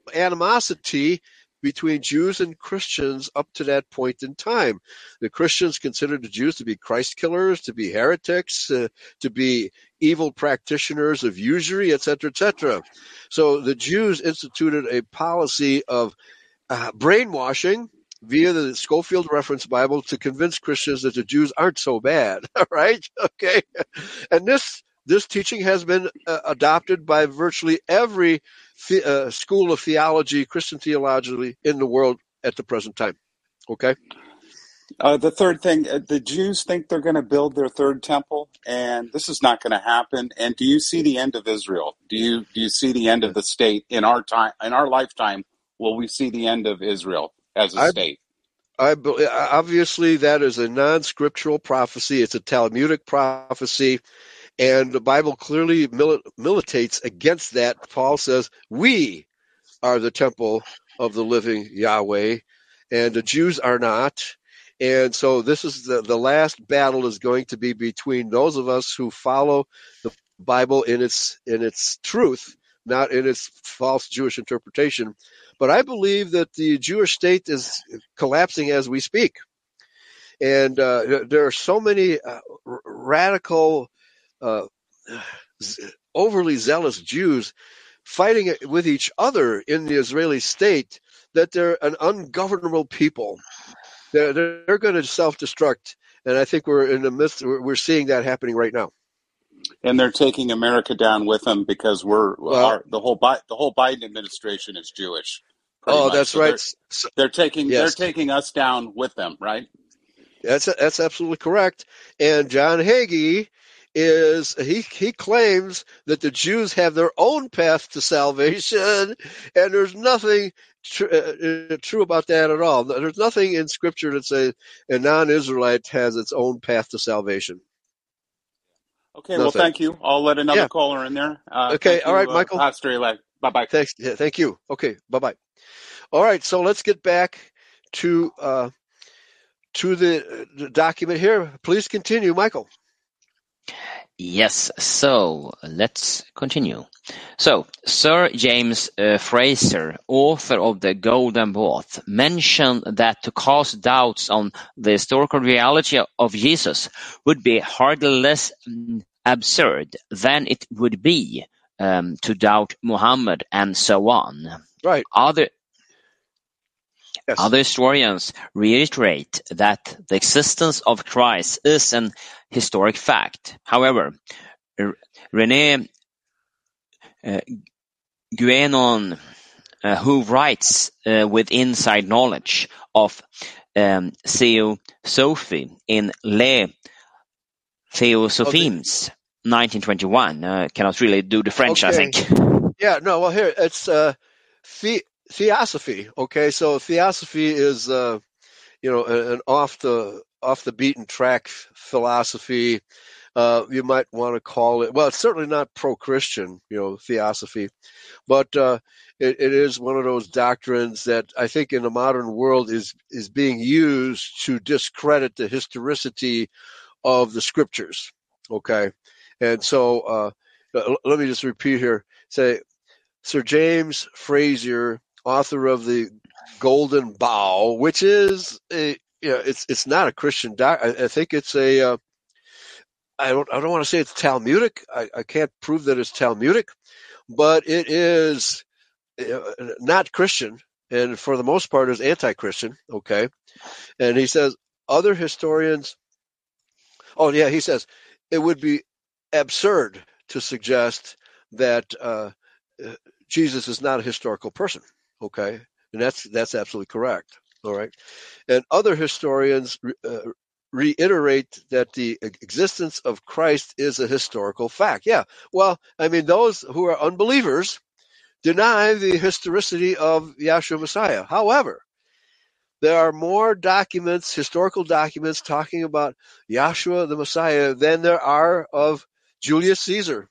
animosity between Jews and Christians up to that point in time. The Christians considered the Jews to be Christ killers, to be heretics, uh, to be evil practitioners of usury, et cetera, et cetera. So the Jews instituted a policy of uh, brainwashing via the Scofield Reference Bible to convince Christians that the Jews aren't so bad. All right? Okay. And this this teaching has been uh, adopted by virtually every the, uh, school of theology, Christian theology in the world at the present time. Okay? Uh, the third thing, uh, the Jews think they're going to build their third temple, and this is not going to happen. And do you see the end of Israel? Do you do you see the end of the state in our time, in our lifetime? Will we see the end of Israel as a I, state? I obviously that is a non-scriptural prophecy. It's a Talmudic prophecy, and the Bible clearly mil- militates against that. Paul says, "We are the temple of the living Yahweh," and the Jews are not. And so this is the, the last battle is going to be between those of us who follow the Bible in its in its truth, not in its false Jewish interpretation. But I believe that the Jewish state is collapsing as we speak. And uh, there are so many uh, r- radical, uh, overly zealous Jews fighting with each other in the Israeli state that they're an ungovernable people. They're, they're going to self-destruct, and I think we're in the midst. We're seeing that happening right now. And they're taking America down with them because we're Well, our, the whole Bi- the whole Biden administration is Jewish. Oh, Much. that's so right. They're, So, they're taking yes. they're taking us down with them, right? That's that's absolutely correct. And John Hagee is he he claims that the Jews have their own path to salvation, and there's nothing tr- uh, true about that at all. There's nothing in Scripture that says a non-Israelite has its own path to salvation. Okay, Nothing. well, thank you. I'll let another Yeah. caller in there. Uh, Okay, thank all you, right, uh, Michael. Pastor Elect. Bye-bye. Thanks. Yeah, thank you. Okay, bye-bye. All right, so let's get back to uh, to the, the document here. Please continue, Michael. Yes, so let's continue. So, Sir James uh, Fraser, author of The Golden Bough, mentioned that to cast doubts on the historical reality of Jesus would be hardly less um, absurd than it would be um, to doubt Muhammad and so on. Right. Other Yes. Other historians reiterate that the existence of Christ is an historic fact. However, R- René uh, Guénon, uh, who writes uh, with inside knowledge of um, Theosophy in Les Théosophimes, nineteen twenty-one, uh, cannot really do the French, Okay. I think. Yeah, no, well, here, it's uh, the, theosophy, okay? So theosophy is, uh, you know, an off the off the beaten track philosophy. Uh, you might want to call it, well, it's certainly not pro-Christian, you know, theosophy, but uh, it, it is one of those doctrines that I think in the modern world is is being used to discredit the historicity of the scriptures, okay? And so uh, let me just repeat here, say, Sir James Fraser, author of the Golden Bough, which is a, you know, it's it's not a Christian doc. I, I think it's a, uh, I don't I don't want to say it's Talmudic. I, I can't prove that it's Talmudic, but it is uh, not Christian, and for the most part is anti-Christian. Okay, and he says other historians. Oh yeah, he says it would be absurd to suggest that uh, Jesus is not a historical person. Okay, and that's that's absolutely correct. All right, and other historians uh, reiterate that the existence of Christ is a historical fact. Yeah, well, I mean, those who are unbelievers deny the historicity of Yahshua Messiah. However, there are more documents, historical documents, talking about Yahshua the Messiah than there are of Julius Caesar.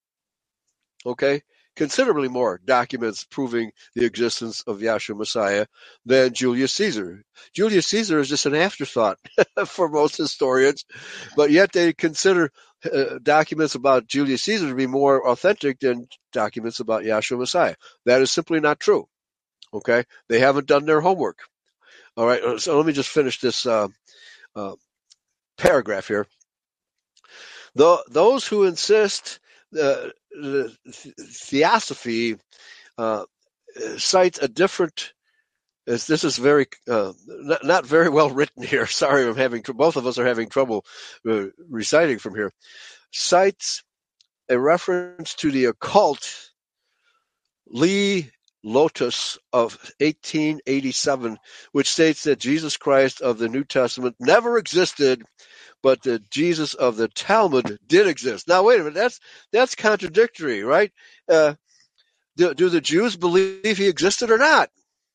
Okay? Considerably more documents proving the existence of Yahshua Messiah than Julius Caesar. Julius Caesar is just an afterthought for most historians, but yet they consider uh, documents about Julius Caesar to be more authentic than documents about Yahshua Messiah. That is simply not true. Okay, they haven't done their homework. All right, so let me just finish this uh, uh, paragraph here. The, those who insist uh, the theosophy uh, cites a different. This is very uh, not, not very well written here. Sorry, I'm having both of us are having trouble uh, reciting from here. Cites a reference to the occult Lee Lotus of eighteen eighty-seven, which states that Jesus Christ of the New Testament never existed, but the Jesus of the Talmud did exist. Now, wait a minute. That's that's contradictory, right? Uh, do, do the Jews believe he existed or not?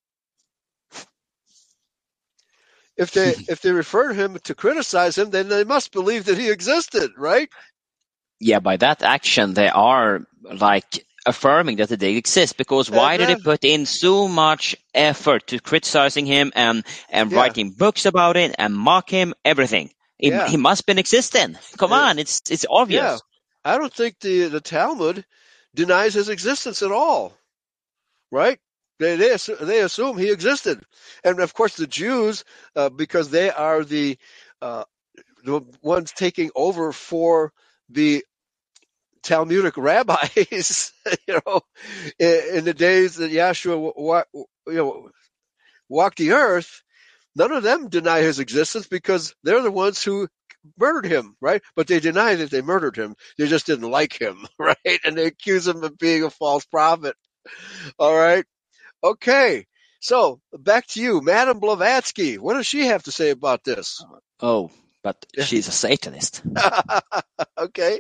If they if they refer to him to criticize him, then they must believe that he existed, right? Yeah, by that action, they are like affirming that they exist, because why did they Exactly. put in so much effort to criticizing him and, and Yeah. writing books about it and mock him, everything? He, Yeah. he must been existing. Come Yeah. on, it's it's obvious. Yeah, I don't think the the Talmud denies his existence at all, right? They they, assu- they assume he existed, and of course the Jews, uh, because they are the uh, the ones taking over for the Talmudic rabbis, you know, in, in the days that Yahshua wa- you know walked the earth. None of them deny his existence because they're the ones who murdered him, right? But they deny that they murdered him. They just didn't like him, right? And they accuse him of being a false prophet. All right. Okay. So back to you, Madame Blavatsky. What does she have to say about this? Oh, but she's a Satanist. Okay.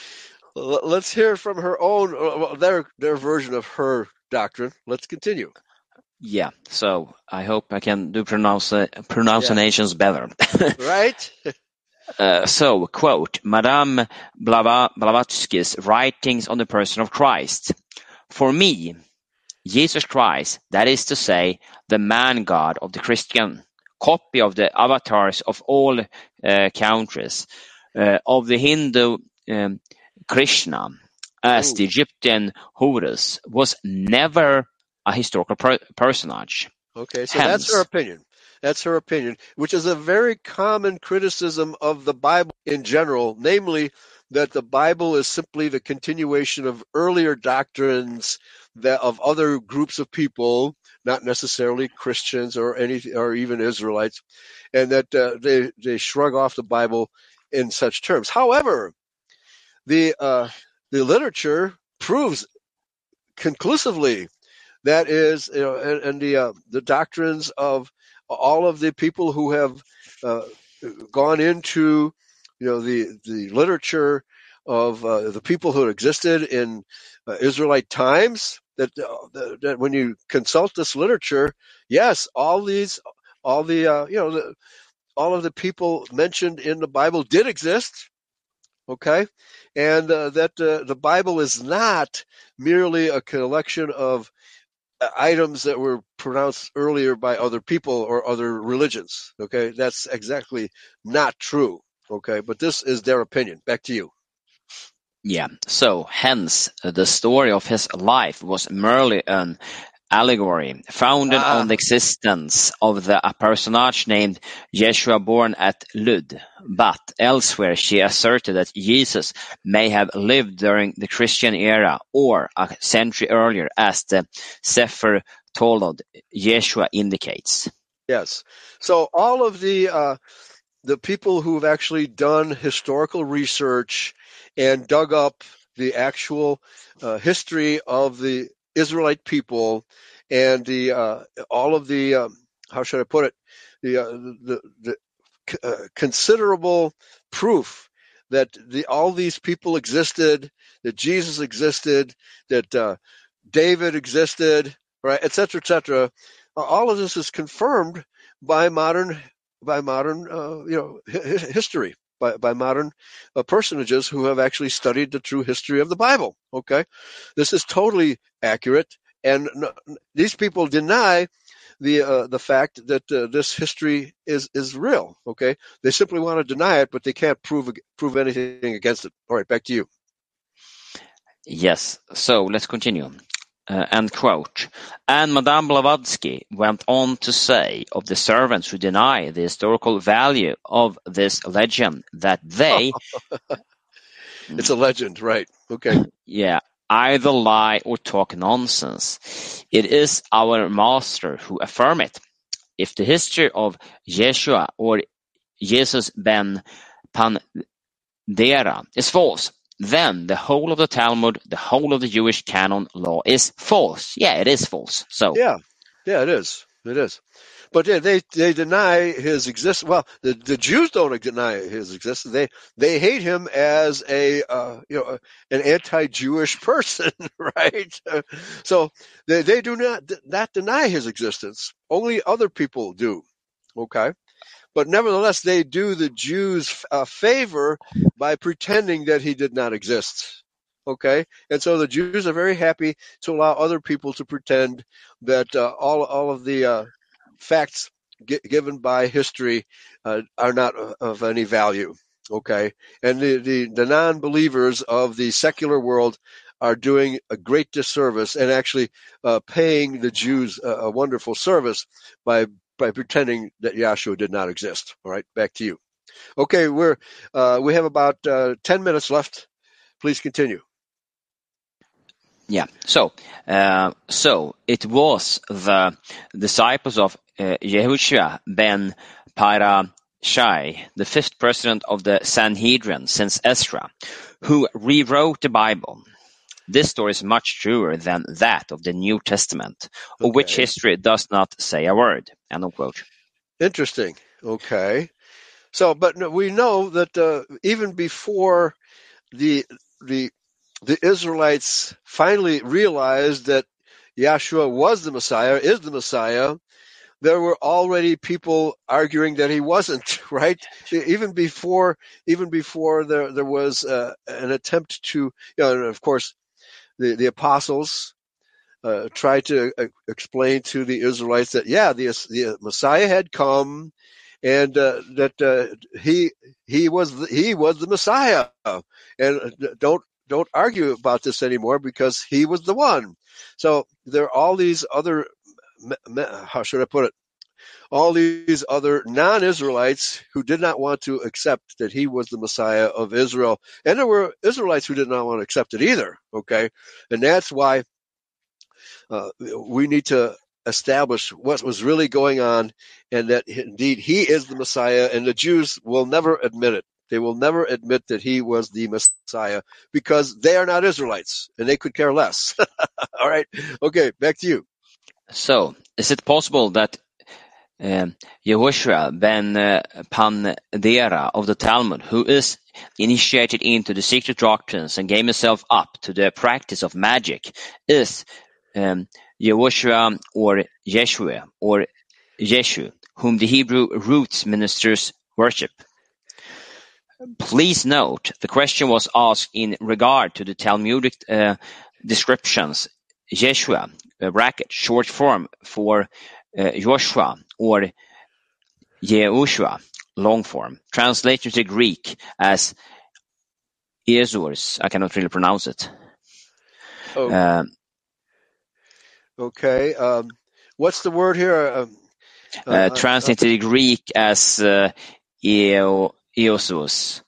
L- Let's hear from her own, uh, their their version of her doctrine. Let's continue. Yeah, so I hope I can do pronounce uh, pronunciations better. Right? Uh, so, quote, Madame Blava- Blavatsky's writings on the person of Christ. For me, Jesus Christ, that is to say, the man-God of the Christian, copy of the avatars of all uh, countries, uh, of the Hindu um, Krishna, as Ooh. the Egyptian Horus, was never a historical per- personage. Okay, so Hence, that's her opinion. That's her opinion, which is a very common criticism of the Bible in general, namely that the Bible is simply the continuation of earlier doctrines that of other groups of people, not necessarily Christians or any or even Israelites, and that uh, they they shrug off the Bible in such terms. However, the uh, the literature proves conclusively that is, you know, and, and the uh, the doctrines of all of the people who have uh, gone into, you know, the the literature of uh, the people who had existed in uh, Israelite times. That, uh, that when you consult this literature, yes, all these, all the uh, you know, the, all of the people mentioned in the Bible did exist. Okay, and uh, that uh, the Bible is not merely a collection of items that were pronounced earlier by other people or other religions. Okay, that's exactly not true. Okay, but this is their opinion. Back to you. yeah, so hence the story of his life was merely an allegory founded Ah. on the existence of the, a personage named Yeshua born at Lud, but elsewhere she asserted that Jesus may have lived during the Christian era or a century earlier, as the Sefer Toldot Yeshua indicates. Yes. So all of the uh, the people who've actually done historical research and dug up the actual uh, history of the Israelite people and the uh, all of the um, how should I put it the uh, the, the uh, considerable proof that the all these people existed, that Jesus existed, that uh, David existed, right, et cetera, et cetera. All of this is confirmed by modern by modern uh, you know hi- history. By, by modern uh, personages who have actually studied the true history of the Bible. Okay, this is totally accurate, and no, these people deny the uh, the fact that uh, this history is is real. Okay, they simply want to deny it, but they can't prove prove anything against it. All right, back to you. Yes, so let's continue. Uh, end quote. And Madame Blavatsky went on to say of the servants who deny the historical value of this legend that they, It's a legend, right? Okay. yeah, either lie or talk nonsense. It is our master who affirm it. If the history of Yeshua or Jesus ben Pandera is false, then the whole of the Talmud, the whole of the Jewish canon law is false. Yeah, it is false. So Yeah, yeah, it is. It is. But yeah, they they deny his existence. Well, the, the Jews don't deny his existence. They they hate him as a uh, you know an anti-Jewish person, right? So they they do not not deny his existence. Only other people do. Okay. But nevertheless, they do the Jews a favor by pretending that he did not exist. Okay, and so the Jews are very happy to allow other people to pretend that uh, all all of the uh, facts gi- given by history uh, are not of, of any value. Okay, and the, the the non-believers of the secular world are doing a great disservice and actually uh, paying the Jews a, a wonderful service by by pretending that Yahshua did not exist. All right, back to you. Okay, we're uh, we have about uh, ten minutes left. Please continue. yeah, so uh, so it was the disciples of uh, Yehoshua ben Parashai, the fifth president of the Sanhedrin since Ezra, who rewrote the Bible. This story is much truer than that of the New Testament, of Okay. which history does not say a word. End of quote. Interesting. Okay. So, but no, we know that uh, even before the the the Israelites finally realized that Yahshua was the Messiah, is the Messiah, there were already people arguing that he wasn't, right? E- Even before, even before there there was uh, an attempt to, you know, and of course, the the apostles uh, tried to uh, explain to the Israelites that yeah, the the Messiah had come, and uh, that uh, he he was the, he was the Messiah, and uh, don't don't argue about this anymore because he was the one. So there are all these other, me- me- how should I put it? All these other non-Israelites who did not want to accept that he was the Messiah of Israel, and there were Israelites who did not want to accept it either. Okay, and that's why uh, we need to establish what was really going on, and that indeed he is the Messiah, and the Jews will never admit it. They will never admit that he was the Messiah because they are not Israelites, and they could care less. All right. Okay, back to you. So, is it possible that um, Yehoshua ben uh, Pandera of the Talmud, who is initiated into the secret doctrines and gave himself up to the practice of magic, is um, Yehoshua or Yeshua or Yeshu, whom the Hebrew roots ministers worship? Please note, the question was asked in regard to the Talmudic uh, descriptions Yeshua, uh, bracket, short form for uh, Joshua, or Yehoshua, long form, translated to Greek as Ezurs. I cannot really pronounce it. Oh, Uh, okay. Um, what's the word here? Um, uh, uh, uh, translated to Greek as uh, Eo- Eosus.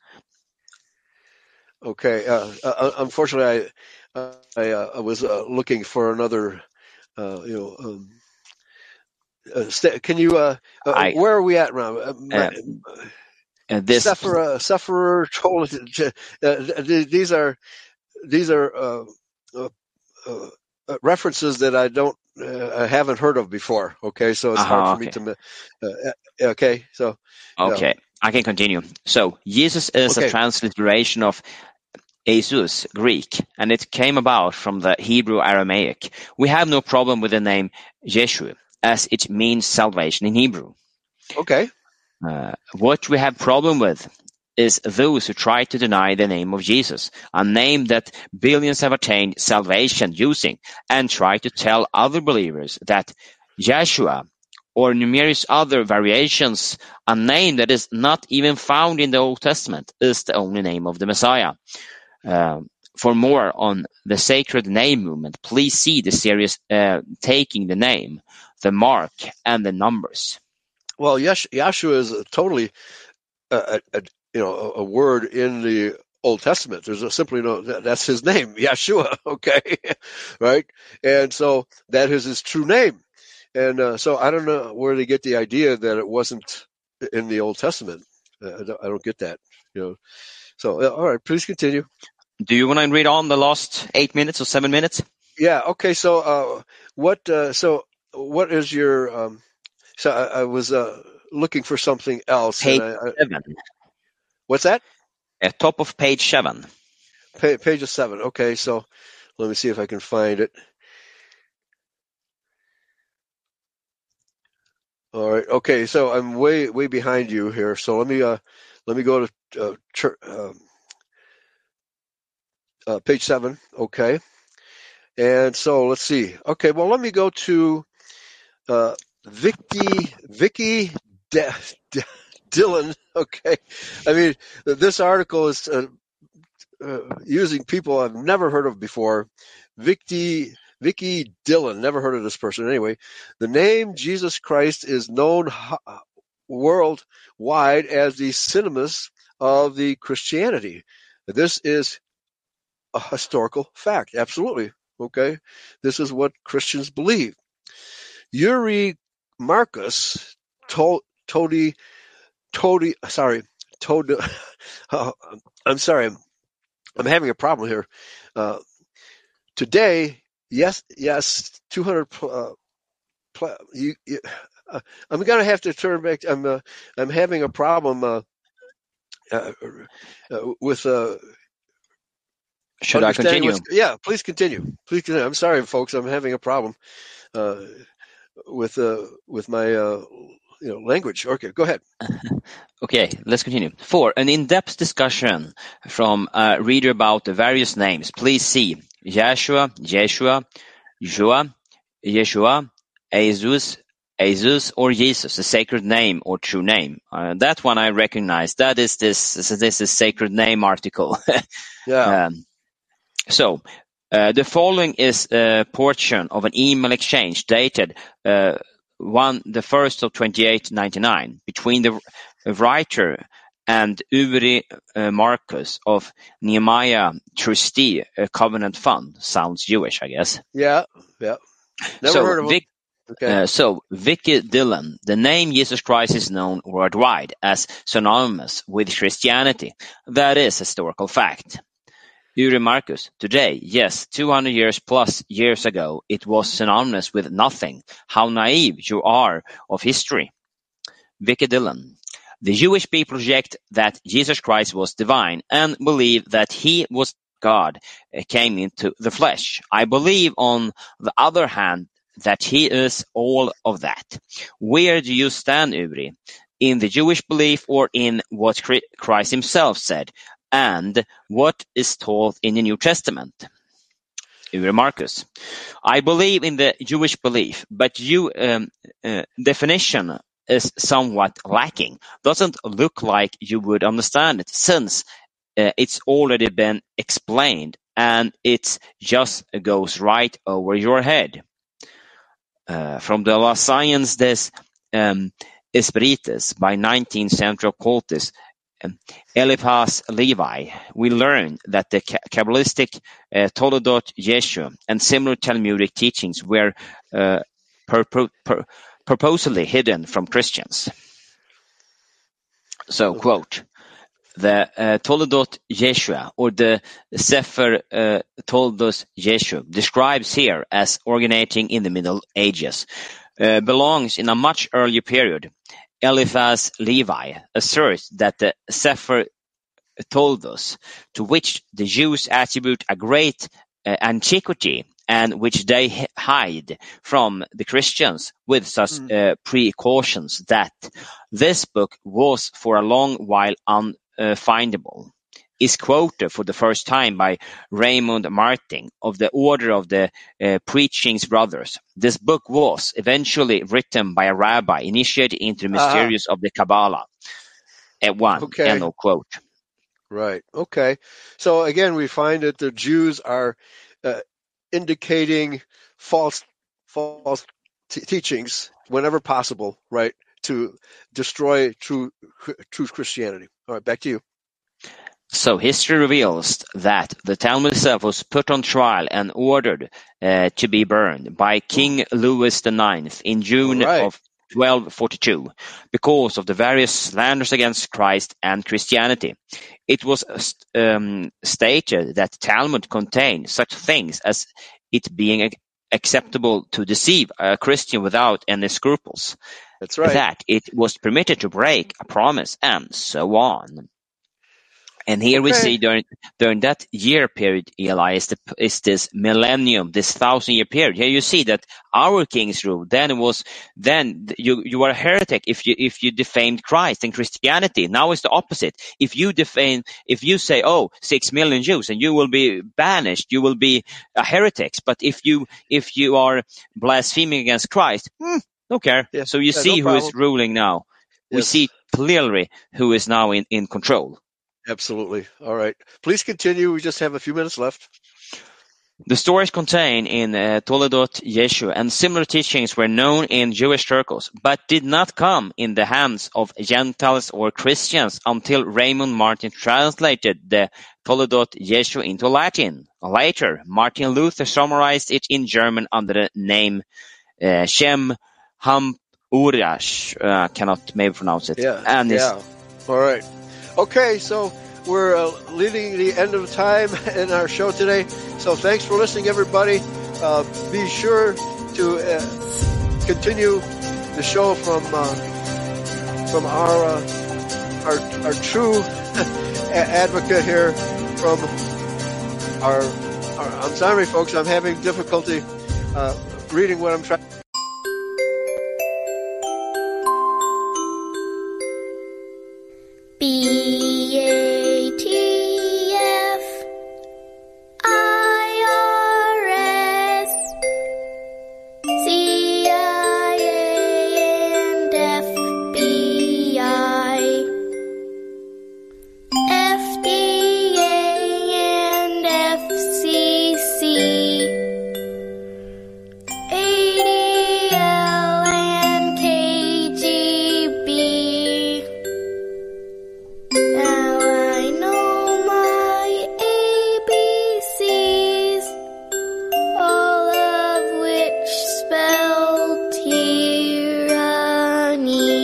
okay. Uh, uh, unfortunately, I uh, I, uh, I was uh, looking for another. Uh, you know. Um, uh, st- can you? Uh, uh, I where are we at, Ron? Uh, uh, uh, this Sephora, Sephora, uh, these are these are uh, uh, uh, references that I don't, uh, I haven't heard of before. Okay, so it's uh-huh, hard for okay. me to. Uh, okay, so Okay, yeah. I can continue. So Jesus is Okay. a transliteration of Jesus, Greek, and it came about from the Hebrew Aramaic. We have no problem with the name Yeshua, as it means salvation in Hebrew. Okay. Uh, what we have problem with is those who try to deny the name of Jesus, a name that billions have attained salvation using, and try to tell other believers that Yeshua, or numerous other variations, a name that is not even found in the Old Testament, is the only name of the Messiah. Um, For more on the sacred name movement, please see the series uh, Taking the Name, the Mark, and the Numbers. Well, Yesh- Yeshua is a totally a, a, you know a, a word in the Old Testament. There's a, simply no that, that's his name, Yeshua. Okay, right, and so that is his true name. And uh, so I don't know where they get the idea that it wasn't in the Old Testament. Uh, I, don't, I don't get that. You know. So uh, all right, please continue. Do you want to read on the last eight minutes or seven minutes? Yeah. Okay. So uh, what? Uh, so what is your? Um, so I, I was uh, looking for something else. Page and I, I, seven. what's that? At top of page seven. Pa- page seven. Okay. So let me see if I can find it. All right. Okay. So I'm way way behind you here. So let me uh, let me go to uh, church, um, uh, page seven. Okay. And so let's see. Okay. Well, let me go to uh, Vicky Vicky D- D- Dillon. Okay. I mean, this article is uh, uh, using people I've never heard of before. Vicky Vicky Dillon. Never heard of this person. Anyway, the name Jesus Christ is known ho- worldwide as the synonym of the Christianity. This is a historical fact. Absolutely. Okay. This is what Christians believe. Yuri Marcus told Todi Todi sorry Tod uh, I'm sorry I'm, I'm having a problem here. Uh, today, yes, yes, two hundred. Uh, pl- you, you, uh, I'm going to have to turn back. I'm uh, I'm having a problem uh, uh, uh, with. Uh, Should I continue? Yeah, please continue. Please continue. I'm sorry, folks. I'm having a problem uh, with uh, with my uh, you know language. Okay, go ahead. Okay, let's continue. For an in-depth discussion from a reader about the various names, please see Yeshua, Yeshua, Yeshua, Yeshua, Jesus, Jesus, or Jesus, the sacred name or true name. Uh, that one I recognize. That is this. This is sacred name article. Yeah. um, so. Uh, the following is a portion of an email exchange dated uh, one the first of twenty-eight ninety-nine between the writer and Uri uh, Marcus of Nehemiah Trustee uh, Covenant Fund. Sounds Jewish, I guess. Yeah, yeah. Never so, heard of Vic, him. Okay. Uh, so, Vicky Dillon, the name Jesus Christ is known worldwide as synonymous with Christianity. That is historical fact. Uri Marcus, today, yes, two hundred years plus years ago, it was synonymous with nothing. How naive you are of history. Vicky Dillon, the Jewish people reject that Jesus Christ was divine and believe that he was God, uh, came into the flesh. I believe, on the other hand, that he is all of that. Where do you stand, Uri? In the Jewish belief or in what Christ himself said? And what is taught in the New Testament? Uri Marcus, I believe in the Jewish belief, but your um, uh, definition is somewhat lacking. Doesn't look like you would understand it, since uh, it's already been explained and it just goes right over your head. Uh, from the La Science des um, Espirites by nineteenth century occultist Um, Eliphas Levi, we learn that the Kabbalistic uh, Toledot Yeshua and similar Talmudic teachings were uh, pur- pur- purposely hidden from Christians. So, quote, the uh, Toledot Yeshua, or the Sefer uh, Toledot Yeshua, describes here as originating in the Middle Ages, uh, belongs in a much earlier period. Eliphas Levi asserts that the Sefer Toledot, to which the Jews attribute a great uh, antiquity and which they hide from the Christians with such uh, precautions, that this book was for a long while unfindable, is quoted for the first time by Raymond Martin of the Order of the uh, Preaching Brothers. This book was eventually written by a rabbi initiated into the mysteries uh-huh. of the Kabbalah. At one, okay. end of quote. Right. Okay. So again, we find that the Jews are uh, indicating false, false t- teachings whenever possible, right, to destroy true, true Christianity. All right, back to you. So history reveals that the Talmud itself was put on trial and ordered uh, to be burned by King Louis the Ninth in June Right. of twelve forty-two because of the various slanders against Christ and Christianity. It was um, stated that Talmud contained such things as it being ac- acceptable to deceive a Christian without any scruples, That's right. that it was permitted to break a promise, and so on. And here we Okay. see during during that year period, Eli, is, the, is this millennium, this thousand year period. Here you see that our kings ruled. Then it was then you you were a heretic if you if you defamed Christ and Christianity. Now it's the opposite. If you defame, if you say, oh, six million Jews, and you will be banished, you will be a heretic. But if you if you are blaspheming against Christ, hmm, no care. Yeah. So you Yeah, see no who is problem. ruling now. We Yes. see clearly who is now in, in control. Absolutely. All right. Please continue. We just have a few minutes left. The stories contained in uh, Toledot Yeshu and similar teachings were known in Jewish circles, but did not come in the hands of Gentiles or Christians until Raymond Martin translated the Toledot Yeshu into Latin. Later, Martin Luther summarized it in German under the name uh, Shem Ham Urash. Uh, cannot maybe pronounce it. Yeah. And it's- yeah. All right. Okay. So we're uh, leading the end of time in our show today. So thanks for listening, everybody. Uh, be sure to uh, continue the show from uh, from our uh, our our true advocate here from our, our. I'm sorry, folks. I'm having difficulty uh, reading what I'm trying.